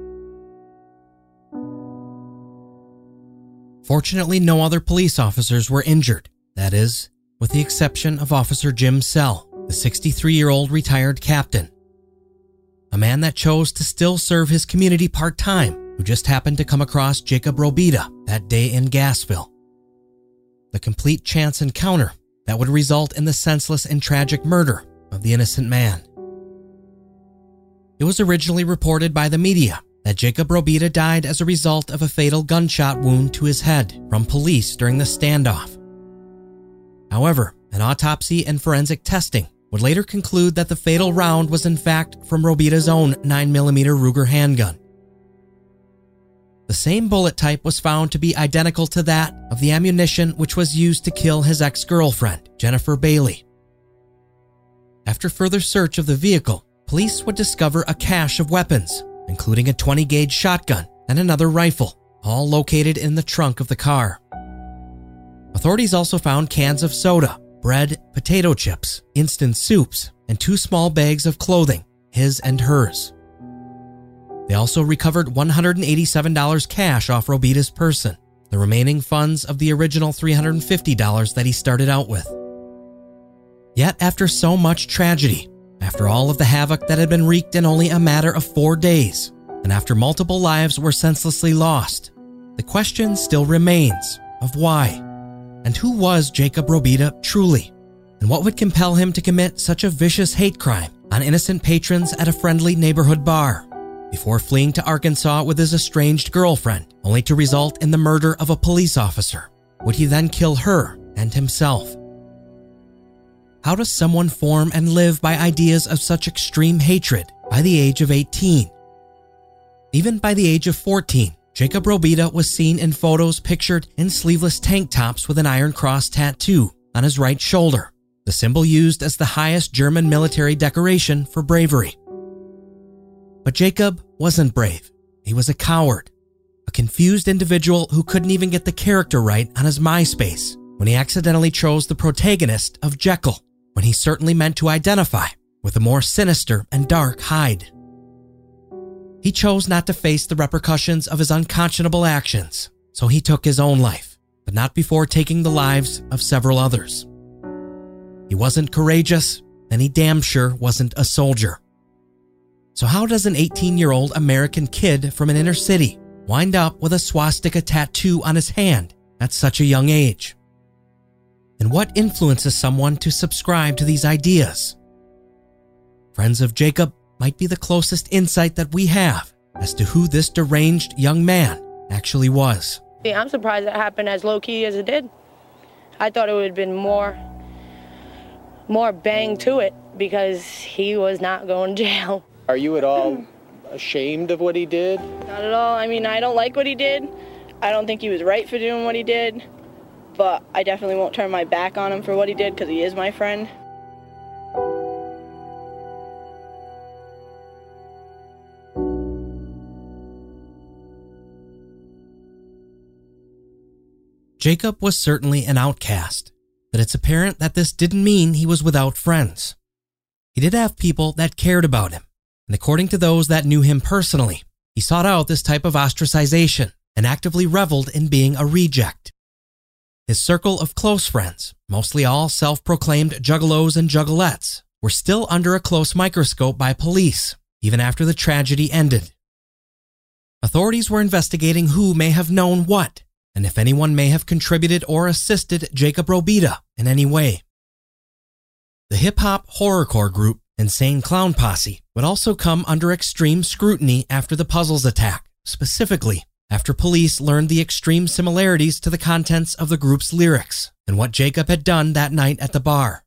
S1: Fortunately, no other police officers were injured. That is, with the exception of Officer Jim Sell, the 63-year-old retired captain. A man that chose to still serve his community part-time, who just happened to come across Jacob Robita that day in Gassville. The complete chance encounter that would result in the senseless and tragic murder of the innocent man. It was originally reported by the media that Jacob Robita died as a result of a fatal gunshot wound to his head from police during the standoff. However, an autopsy and forensic testing would later conclude that the fatal round was in fact from Robita's own 9mm Ruger handgun. The same bullet type was found to be identical to that of the ammunition which was used to kill his ex-girlfriend, Jennifer Bailey. After further search of the vehicle, police would discover a cache of weapons, including a 20-gauge shotgun and another rifle, all located in the trunk of the car. Authorities also found cans of soda, bread, potato chips, instant soups, and 2 small bags of clothing, his and hers. They also recovered $187 cash off Robita's person, the remaining funds of the original $350 that he started out with. Yet after so much tragedy, after all of the havoc that had been wreaked in only a matter of 4 days, and after multiple lives were senselessly lost, the question still remains of why, and who was Jacob Robita truly, and what would compel him to commit such a vicious hate crime on innocent patrons at a friendly neighborhood bar, before fleeing to Arkansas with his estranged girlfriend, only to result in the murder of a police officer. Would he then kill her and himself? How does someone form and live by ideas of such extreme hatred by the age of 18? Even by the age of 14, Jacob Robida was seen in photos pictured in sleeveless tank tops with an Iron Cross tattoo on his right shoulder, the symbol used as the highest German military decoration for bravery. But Jacob wasn't brave. He was a coward, a confused individual who couldn't even get the character right on his MySpace when he accidentally chose the protagonist of Jekyll, when he certainly meant to identify with a more sinister and dark Hyde. He chose not to face the repercussions of his unconscionable actions, so he took his own life, but not before taking the lives of several others. He wasn't courageous, and he damn sure wasn't a soldier. So how does an 18-year-old American kid from an inner city wind up with a swastika tattoo on his hand at such a young age? And what influences someone to subscribe to these ideas? Friends of Jacob might be the closest insight that we have as to who this deranged young man actually was.
S2: Yeah, I'm surprised it happened as low-key as it did. I thought it would have been more bang to it because he was not going to jail.
S3: Are you at all ashamed of what he did?
S2: Not at all. I mean, I don't like what he did. I don't think he was right for doing what he did. But I definitely won't turn my back on him for what he did because he is my friend.
S1: Jacob was certainly an outcast, but it's apparent that this didn't mean he was without friends. He did have people that cared about him, and according to those that knew him personally, he sought out this type of ostracization and actively reveled in being a reject. His circle of close friends, mostly all self-proclaimed juggalos and juggalettes, were still under a close microscope by police, even after the tragedy ended. Authorities were investigating who may have known what, and if anyone may have contributed or assisted Jacob Robida in any way. The hip-hop horrorcore group Insane Clown Posse would also come under extreme scrutiny after the Puzzles attack, specifically after police learned the extreme similarities to the contents of the group's lyrics and what Jacob had done that night at the bar.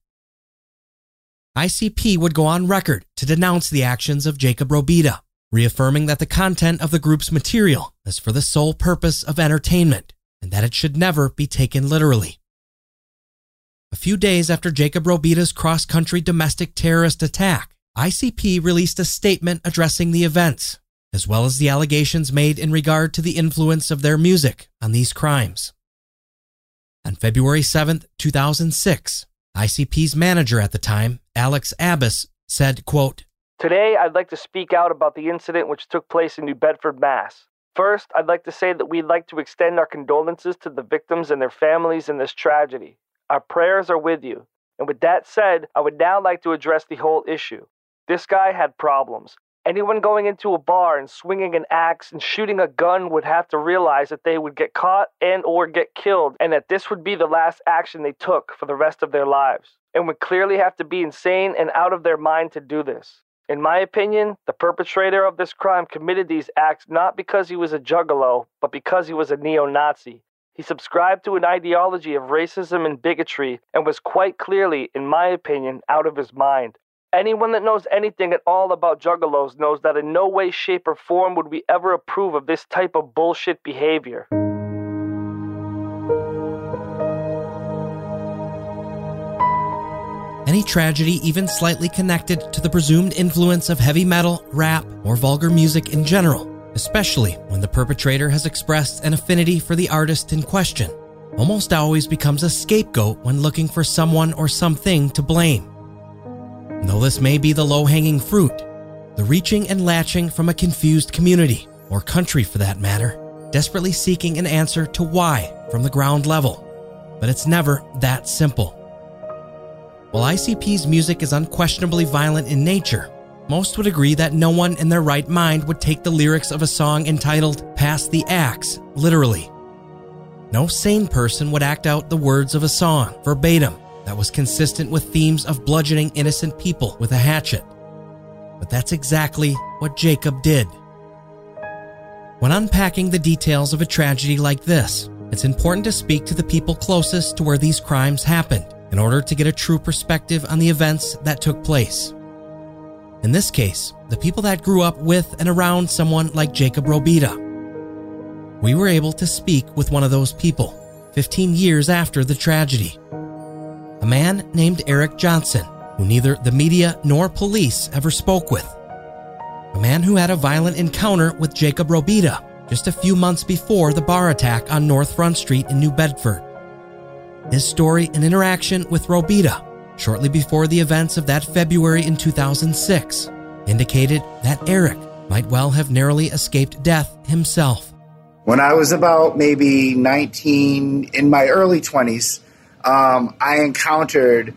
S1: ICP would go on record to denounce the actions of Jacob Robida, reaffirming that the content of the group's material is for the sole purpose of entertainment and that it should never be taken literally. A few days after Jacob Robida's cross-country domestic terrorist attack, ICP released a statement addressing the events, as well as the allegations made in regard to the influence of their music on these crimes. On February 7, 2006, ICP's manager at the time, Alex Abbas, said, quote,
S19: "Today, I'd like to speak out about the incident which took place in New Bedford, Mass. First, I'd like to say that we'd like to extend our condolences to the victims and their families in this tragedy. Our prayers are with you. And with that said, I would now like to address the whole issue. This guy had problems. Anyone going into a bar and swinging an axe and shooting a gun would have to realize that they would get caught and or get killed, and that this would be the last action they took for the rest of their lives, and would clearly have to be insane and out of their mind to do this. In my opinion, the perpetrator of this crime committed these acts not because he was a juggalo, but because he was a neo-Nazi. He subscribed to an ideology of racism and bigotry and was quite clearly, in my opinion, out of his mind. Anyone that knows anything at all about juggalos knows that in no way, shape, or form would we ever approve of this type of bullshit behavior."
S1: Any tragedy even slightly connected to the presumed influence of heavy metal, rap, or vulgar music in general, especially when the perpetrator has expressed an affinity for the artist in question, almost always becomes a scapegoat when looking for someone or something to blame. Though this may be the low-hanging fruit, the reaching and latching from a confused community, or country for that matter, desperately seeking an answer to why from the ground level. But it's never that simple. While ICP's music is unquestionably violent in nature, most would agree that no one in their right mind would take the lyrics of a song entitled "Pass the Axe" literally. No sane person would act out the words of a song verbatim that was consistent with themes of bludgeoning innocent people with a hatchet. But that's exactly what Jacob did. When unpacking the details of a tragedy like this, it's important to speak to the people closest to where these crimes happened, in order to get a true perspective on the events that took place. In this case, the people that grew up with and around someone like Jacob Robida. We were able to speak with one of those people 15 years after the tragedy. A man named Eric Johnson, who neither the media nor police ever spoke with. A man who had a violent encounter with Jacob Robida just a few months before the bar attack on North Front Street in New Bedford. His story and interaction with Robida shortly before the events of that February in 2006 indicated that Eric might well have narrowly escaped death himself.
S5: When I was about maybe 19, in my early 20s, I encountered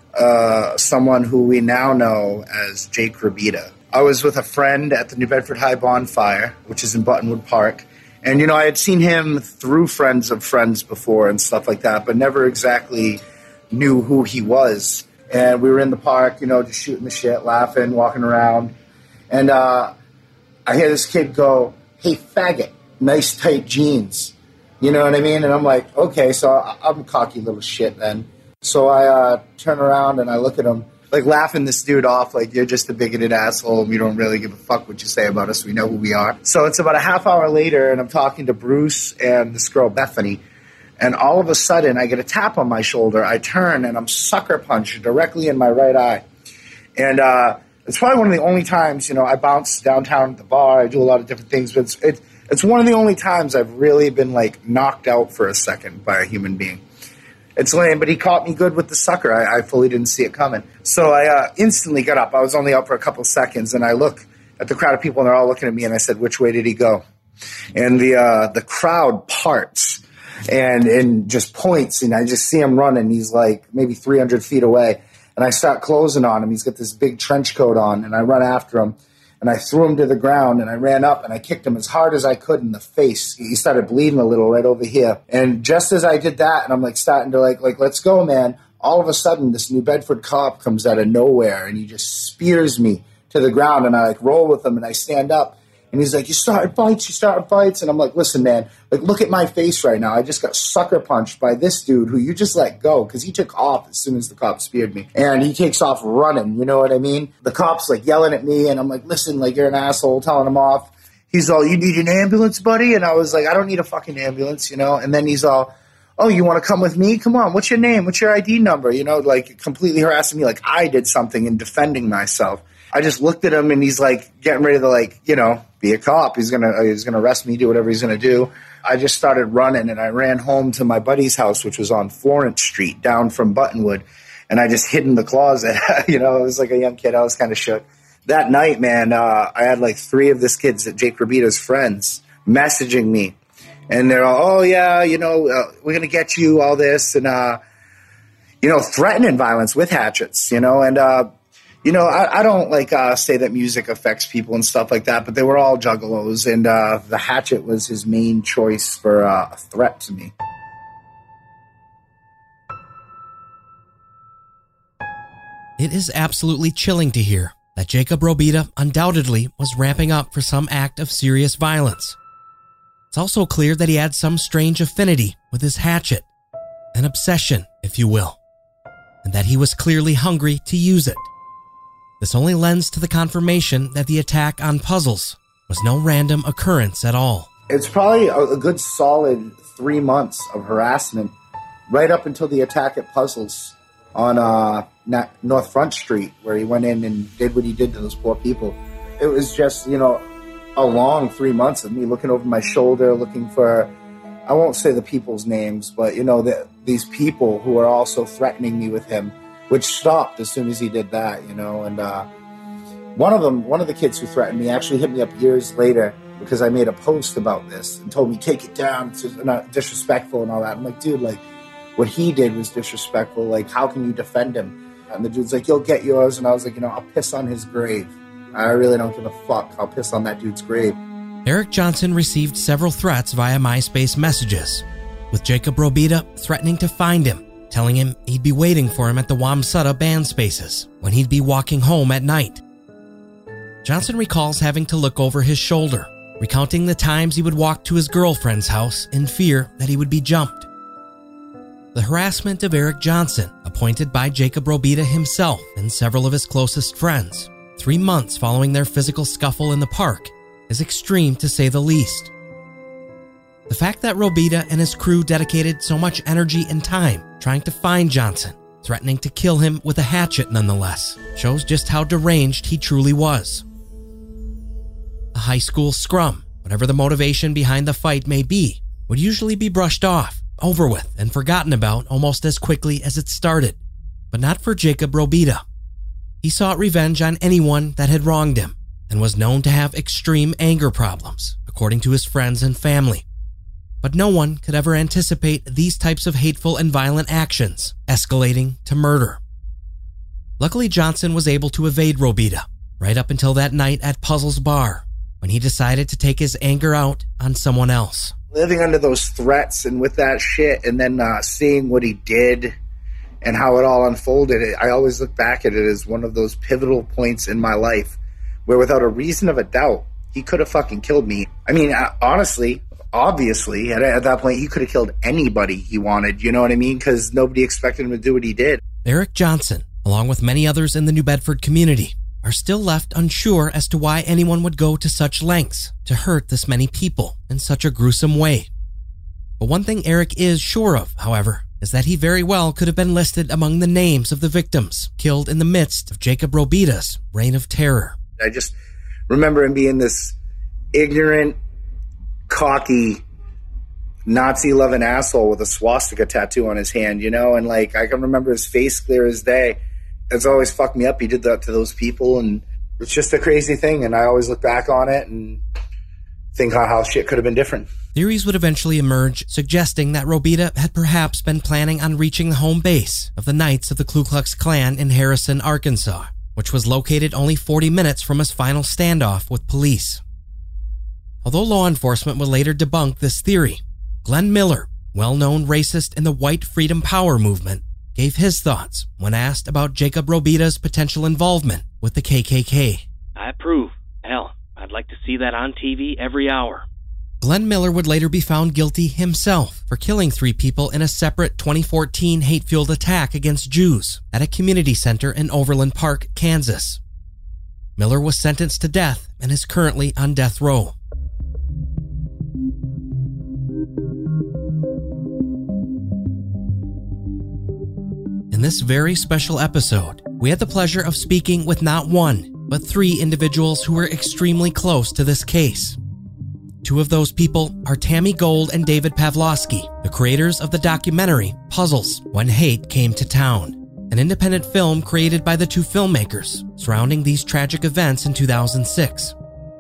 S5: someone who we now know as Jake Robida. I was with a friend at the New Bedford High Bonfire, which is in Buttonwood Park. And, you know, I had seen him through friends of friends before and stuff like that, but never exactly knew who he was. And we were in the park, you know, just shooting the shit, laughing, walking around. And I hear this kid go, "Hey, faggot, nice tight jeans." You know what I mean? And I'm like, okay, so I'm a cocky little shit then. So I turn around and I look at him, like laughing this dude off, like, "You're just a bigoted asshole. We don't really give a fuck what you say about us. We know who we are." So it's about a half hour later, and I'm talking to Bruce and this girl, Bethany. And all of a sudden, I get a tap on my shoulder. I turn, and I'm sucker punched directly in my right eye. And it's probably one of the only times, you know, I bounce downtown at the bar. I do a lot of different things, but it's one of the only times I've really been, like, knocked out for a second by a human being. It's lame, but he caught me good with the sucker. I fully didn't see it coming. So I instantly got up. I was only up for a couple seconds, and I look at the crowd of people, and they're all looking at me, and I said, "Which way did he go?" And the crowd parts and just points, and I just see him running. He's like maybe 300 feet away, and I start closing on him. He's got this big trench coat on, and I run after him. And I threw him to the ground, and I ran up, and I kicked him as hard as I could in the face. He started bleeding a little right over here. And just as I did that, and I'm like starting to like, let's go, man. All of a sudden, this New Bedford cop comes out of nowhere, and he just spears me to the ground, and I like roll with him, and I stand up. And he's like, you started fights. And I'm like, listen, man, like, look at my face right now. I just got sucker punched by this dude who you just let go because he took off as soon as the cop speared me. And he takes off running, you know what I mean? The cop's like yelling at me, and I'm like, listen, like, you're an asshole, telling him off. He's all, "You need an ambulance, buddy?" And I was like, I don't need a fucking ambulance, you know? And then he's all, "Oh, you want to come with me? Come on, what's your name? What's your ID number?" You know, like completely harassing me like I did something in defending myself. I just looked at him, and he's like getting ready to, like, you know, be a cop. He's gonna arrest me, do whatever he's gonna do. I just started running, and I ran home to my buddy's house, which was on Florence Street, down from Buttonwood, and I just hid in the closet. You know, I was like a young kid. I was kind of shook. That night, man, I had like 3 of this kids at Jake Robida's friends messaging me, and they're all, "Oh yeah, you know, we're gonna get you, all this," and you know, threatening violence with hatchets, you know, and you know, I don't like say that music affects people and stuff like that, but they were all juggalos, and the hatchet was his main choice for a threat to me.
S1: It is absolutely chilling to hear that Jacob Robida undoubtedly was ramping up for some act of serious violence. It's also clear that he had some strange affinity with his hatchet, an obsession, if you will, and that he was clearly hungry to use it. This only lends to the confirmation that the attack on Puzzles was no random occurrence at all.
S5: It's probably a good solid 3 months of harassment right up until the attack at Puzzles on North Front Street, where he went in and did what he did to those poor people. It was just, you know, a long 3 months of me looking over my shoulder, looking for, I won't say the people's names, but, you know, these people who are also threatening me with him, which stopped as soon as he did that, you know. And one of the kids who threatened me actually hit me up years later because I made a post about this and told me, "Take it down, it's not disrespectful," and all that. I'm like, dude, like, what he did was disrespectful. Like, how can you defend him? And the dude's like, "You'll get yours." And I was like, you know, I'll piss on his grave. I really don't give a fuck. I'll piss on that dude's grave.
S1: Eric Johnson received several threats via MySpace messages, with Jacob Robida threatening to find him, telling him he'd be waiting for him at the Wamsutta band spaces when he'd be walking home at night. Johnson recalls having to look over his shoulder, recounting the times he would walk to his girlfriend's house in fear that he would be jumped. The harassment of Eric Johnson, appointed by Jacob Robida himself and several of his closest friends, 3 months following their physical scuffle in the park, is extreme to say the least. The fact that Robida and his crew dedicated so much energy and time trying to find Johnson, threatening to kill him with a hatchet nonetheless, shows just how deranged he truly was. A high school scrum, whatever the motivation behind the fight may be, would usually be brushed off, over with, and forgotten about almost as quickly as it started. But not for Jacob Robida. He sought revenge on anyone that had wronged him, and was known to have extreme anger problems, according to his friends and family. But no one could ever anticipate these types of hateful and violent actions escalating to murder. Luckily, Johnson was able to evade Robida right up until that night at Puzzle's bar, when he decided to take his anger out on someone else.
S5: Living under those threats and with that shit, and then seeing what he did and how it all unfolded, I always look back at it as one of those pivotal points in my life where, without a reason of a doubt, he could have fucking killed me. I mean, honestly, obviously, at that point, he could have killed anybody he wanted, you know what I mean? Because nobody expected him to do what he did.
S1: Eric Johnson, along with many others in the New Bedford community, are still left unsure as to why anyone would go to such lengths to hurt this many people in such a gruesome way. But one thing Eric is sure of, however, is that he very well could have been listed among the names of the victims killed in the midst of Jacob Robida's reign of terror.
S5: I just remember him being this ignorant, cocky, Nazi-loving asshole with a swastika tattoo on his hand, you know? And, like, I can remember his face clear as day. It's always fucked me up. He did that to those people, and it's just a crazy thing. And I always look back on it and think how shit could have been different.
S1: Theories would eventually emerge suggesting that Robida had perhaps been planning on reaching the home base of the Knights of the Ku Klux Klan in Harrison, Arkansas, which was located only 40 minutes from his final standoff with police. Although law enforcement would later debunk this theory, Glenn Miller, well-known racist in the White Freedom Power movement, gave his thoughts when asked about Jacob Robida's potential involvement with the KKK.
S4: I approve. Hell, I'd like to see that on TV every hour.
S1: Glenn Miller would later be found guilty himself for killing 3 people in a separate 2014 hate-fueled attack against Jews at a community center in Overland Park, Kansas. Miller was sentenced to death and is currently on death row. In this very special episode, we had the pleasure of speaking with not one, but 3 individuals who were extremely close to this case. 2 of those people are Tammy Gold and David Pawlowski, the creators of the documentary Puzzles: When Hate Came to Town, an independent film created by the 2 filmmakers surrounding these tragic events in 2006.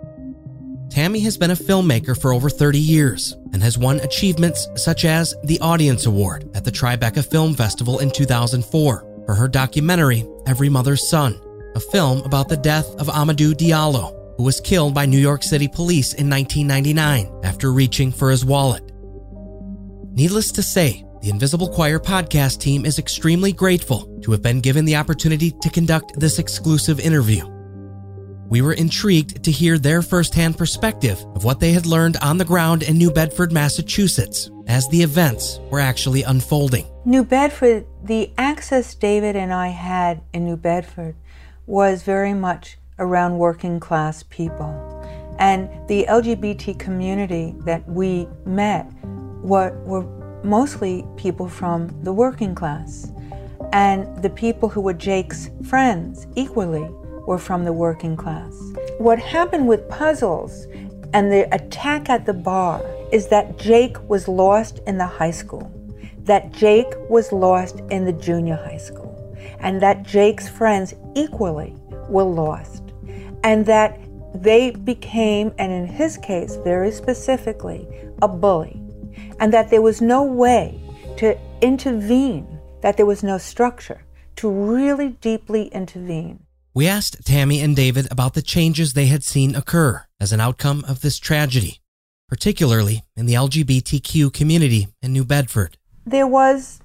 S1: Tammy has been a filmmaker for over 30 years and has won achievements such as the Audience Award at the Tribeca Film Festival in 2004 for her documentary Every Mother's Son, a film about the death of Amadou Diallo, who was killed by New York City police in 1999 after reaching for his wallet. Needless to say, the Invisible Choir podcast team is extremely grateful to have been given the opportunity to conduct this exclusive interview. We were intrigued to hear their firsthand perspective of what they had learned on the ground in New Bedford, Massachusetts, as the events were actually unfolding.
S6: New Bedford, the access David and I had in New Bedford was very much around working class people. And the LGBT community that we met were mostly people from the working class. And the people who were Jake's friends equally were from the working class. What happened with Puzzles and the attack at the bar is that Jake was lost in the high school, that Jake was lost in the junior high school, and that Jake's friends equally were lost, and that they became, and in his case very specifically, a bully, and that there was no way to intervene, that there was no structure to really deeply intervene.
S1: We asked Tammy and David about the changes they had seen occur as an outcome of this tragedy, particularly in the LGBTQ community in New Bedford.
S6: There was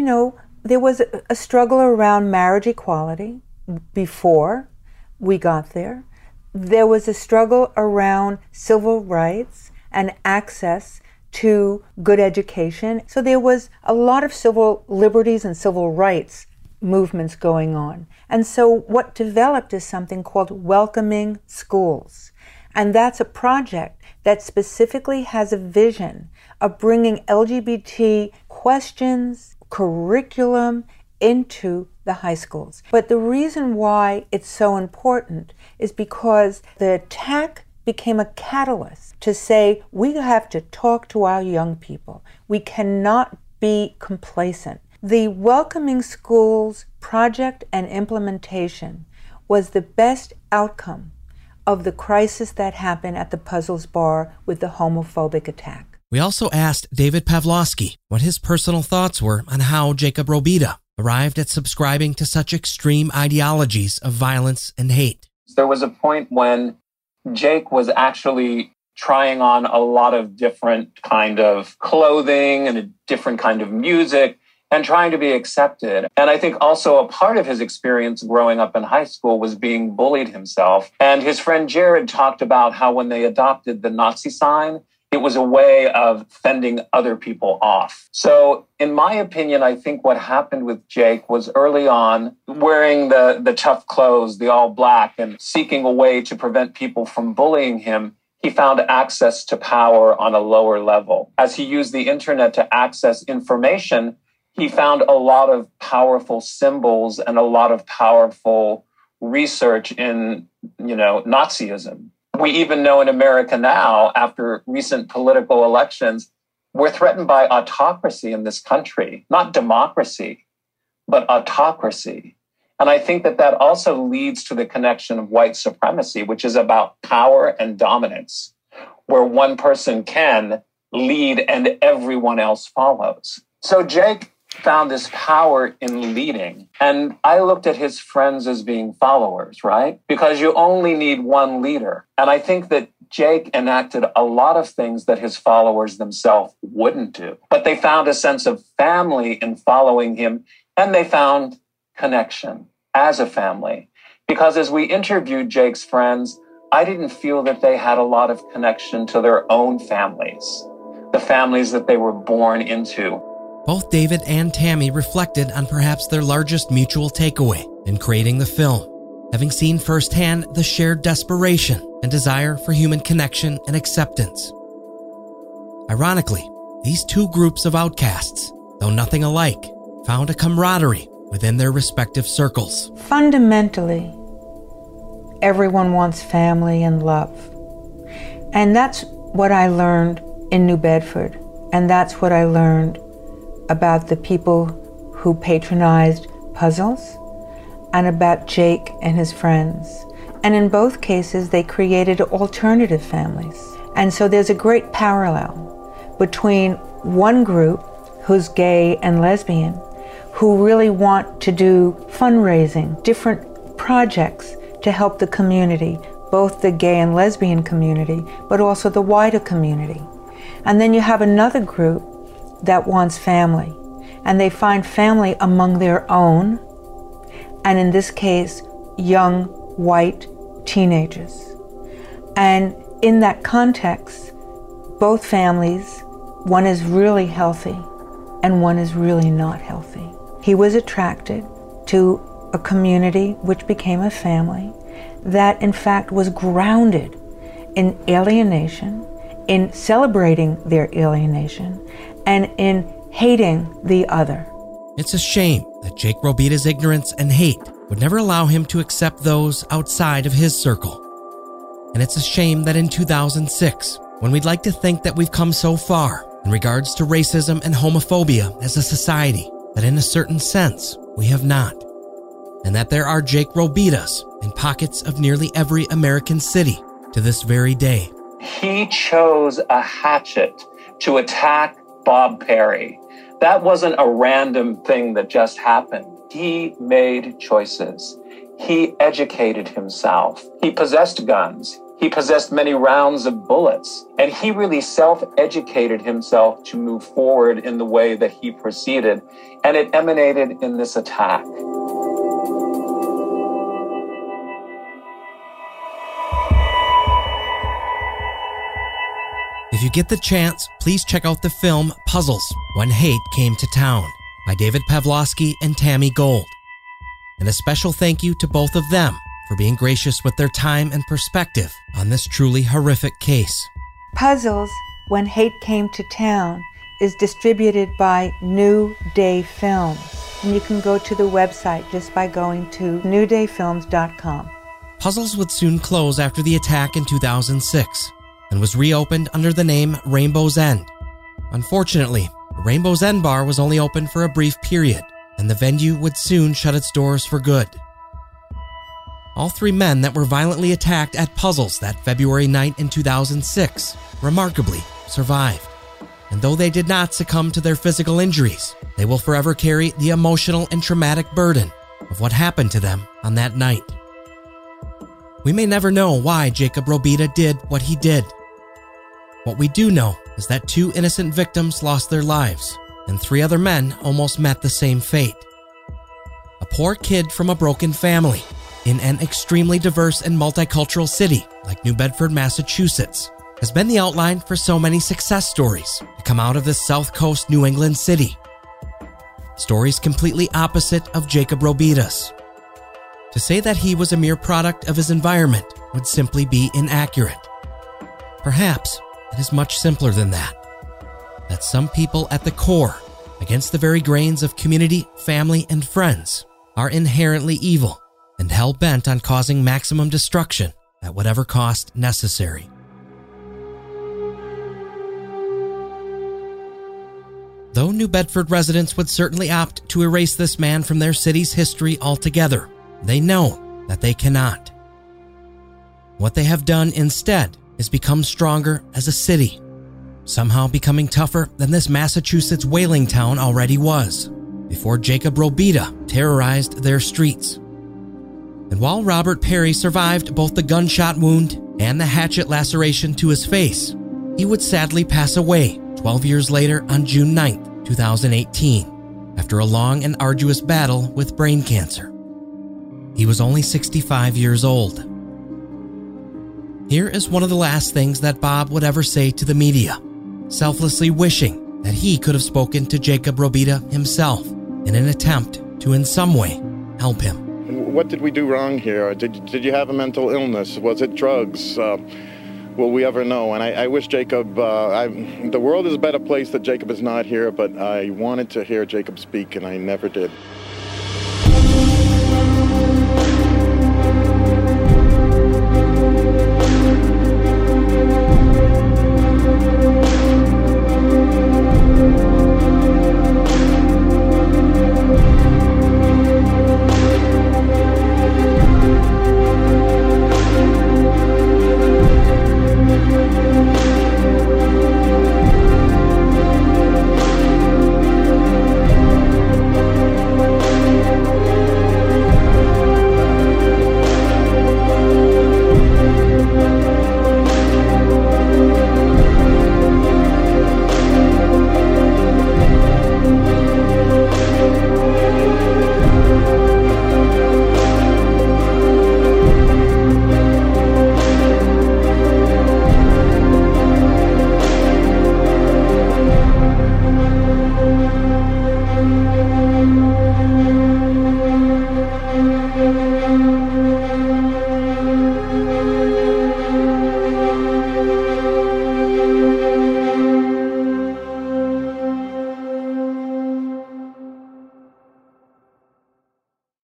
S6: a struggle around marriage equality before we got there. There was a struggle around civil rights and access to good education. So there was a lot of civil liberties and civil rights movements going on. And so what developed is something called Welcoming Schools. And that's a project that specifically has a vision of bringing LGBT questions, curriculum into the high schools. But the reason why it's so important is because the attack became a catalyst to say we have to talk to our young people. We cannot be complacent. The Welcoming Schools project and implementation was the best outcome of the crisis that happened at the Puzzles Bar with the homophobic attack.
S1: We also asked David Pawlowski what his personal thoughts were on how Jacob Robida arrived at subscribing to such extreme ideologies of violence and hate.
S7: There was a point when Jake was actually trying on a lot of different kind of clothing and a different kind of music and trying to be accepted. And I think also a part of his experience growing up in high school was being bullied himself. And his friend Jared talked about how when they adopted the Nazi sign, it was a way of fending other people off. So in my opinion, I think what happened with Jake was early on wearing the tough clothes, the all black, and seeking a way to prevent people from bullying him. He found access to power on a lower level. As he used the internet to access information, he found a lot of powerful symbols and a lot of powerful research in, Nazism. We even know in America now, after recent political elections, we're threatened by autocracy in this country, not democracy, but autocracy. And I think that also leads to the connection of white supremacy, which is about power and dominance, where one person can lead and everyone else follows. So Jake found this power in leading. And I looked at his friends as being followers, right? Because you only need one leader. And I think that Jake enacted a lot of things that his followers themselves wouldn't do. But they found a sense of family in following him, and they found connection as a family. Because as we interviewed Jake's friends, I didn't feel that they had a lot of connection to their own families, the families that they were born into.
S1: Both David and Tammy reflected on perhaps their largest mutual takeaway in creating the film, having seen firsthand the shared desperation and desire for human connection and acceptance. Ironically, these two groups of outcasts, though nothing alike, found a camaraderie within their respective circles.
S6: Fundamentally, everyone wants family and love. And that's what I learned in New Bedford. And that's what I learned about the people who patronized Puzzles and about Jake and his friends. And in both cases, they created alternative families. And so there's a great parallel between one group who's gay and lesbian, who really want to do fundraising, different projects to help the community, both the gay and lesbian community, but also the wider community. And then you have another group that wants family, and they find family among their own, and in this case, young white teenagers. And in that context, both families, one is really healthy and one is really not healthy. He was attracted to a community which became a family that in fact was grounded in alienation, in celebrating their alienation, and in hating the other.
S1: It's a shame that Jake Robida's ignorance and hate would never allow him to accept those outside of his circle. And it's a shame that in 2006, when we'd like to think that we've come so far in regards to racism and homophobia as a society, that in a certain sense, we have not. And that there are Jake Robidas in pockets of nearly every American city to this very day.
S7: He chose a hatchet to attack Bob Perry. That wasn't a random thing that just happened. He made choices. He educated himself. He possessed guns. He possessed many rounds of bullets. And he really self-educated himself to move forward in the way that he proceeded. And it emanated in this attack.
S1: If you get the chance, please check out the film Puzzles, When Hate Came to Town by David Pavlovsky and Tammy Gold. And a special thank you to both of them for being gracious with their time and perspective on this truly horrific case.
S6: Puzzles, When Hate Came to Town is distributed by New Day Films. And you can go to the website just by going to newdayfilms.com.
S1: Puzzles would soon close after the attack in 2006 and was reopened under the name Rainbow's End. Unfortunately, the Rainbow's End bar was only open for a brief period, and the venue would soon shut its doors for good. All three men that were violently attacked at Puzzles that February night in 2006 remarkably survived. And though they did not succumb to their physical injuries, they will forever carry the emotional and traumatic burden of what happened to them on that night. We may never know why Jacob Robida did what he did. What we do know is that 2 innocent victims lost their lives, and 3 other men almost met the same fate. A poor kid from a broken family in an extremely diverse and multicultural city like New Bedford, Massachusetts, has been the outline for so many success stories to come out of this South Coast New England city. Stories completely opposite of Jacob Robida's. To say that he was a mere product of his environment would simply be inaccurate. Perhaps it is much simpler than that. That some people at the core, against the very grains of community, family, and friends, are inherently evil and hell-bent on causing maximum destruction at whatever cost necessary. Though New Bedford residents would certainly opt to erase this man from their city's history altogether, they know that they cannot. What they have done instead is become stronger as a city, somehow becoming tougher than this Massachusetts whaling town already was, before Jacob Robida terrorized their streets. And while Robert Perry survived both the gunshot wound and the hatchet laceration to his face, he would sadly pass away 12 years later on June 9th, 2018, after a long and arduous battle with brain cancer. He was only 65 years old. Here is one of the last things that Bob would ever say to the media, selflessly wishing that he could have spoken to Jacob Robida himself in an attempt to in some way help him.
S17: What did we do wrong here? Did you have a mental illness? Was it drugs? Will we ever know? And I wish Jacob, the world is a better place that Jacob is not here, but I wanted to hear Jacob speak and I never did.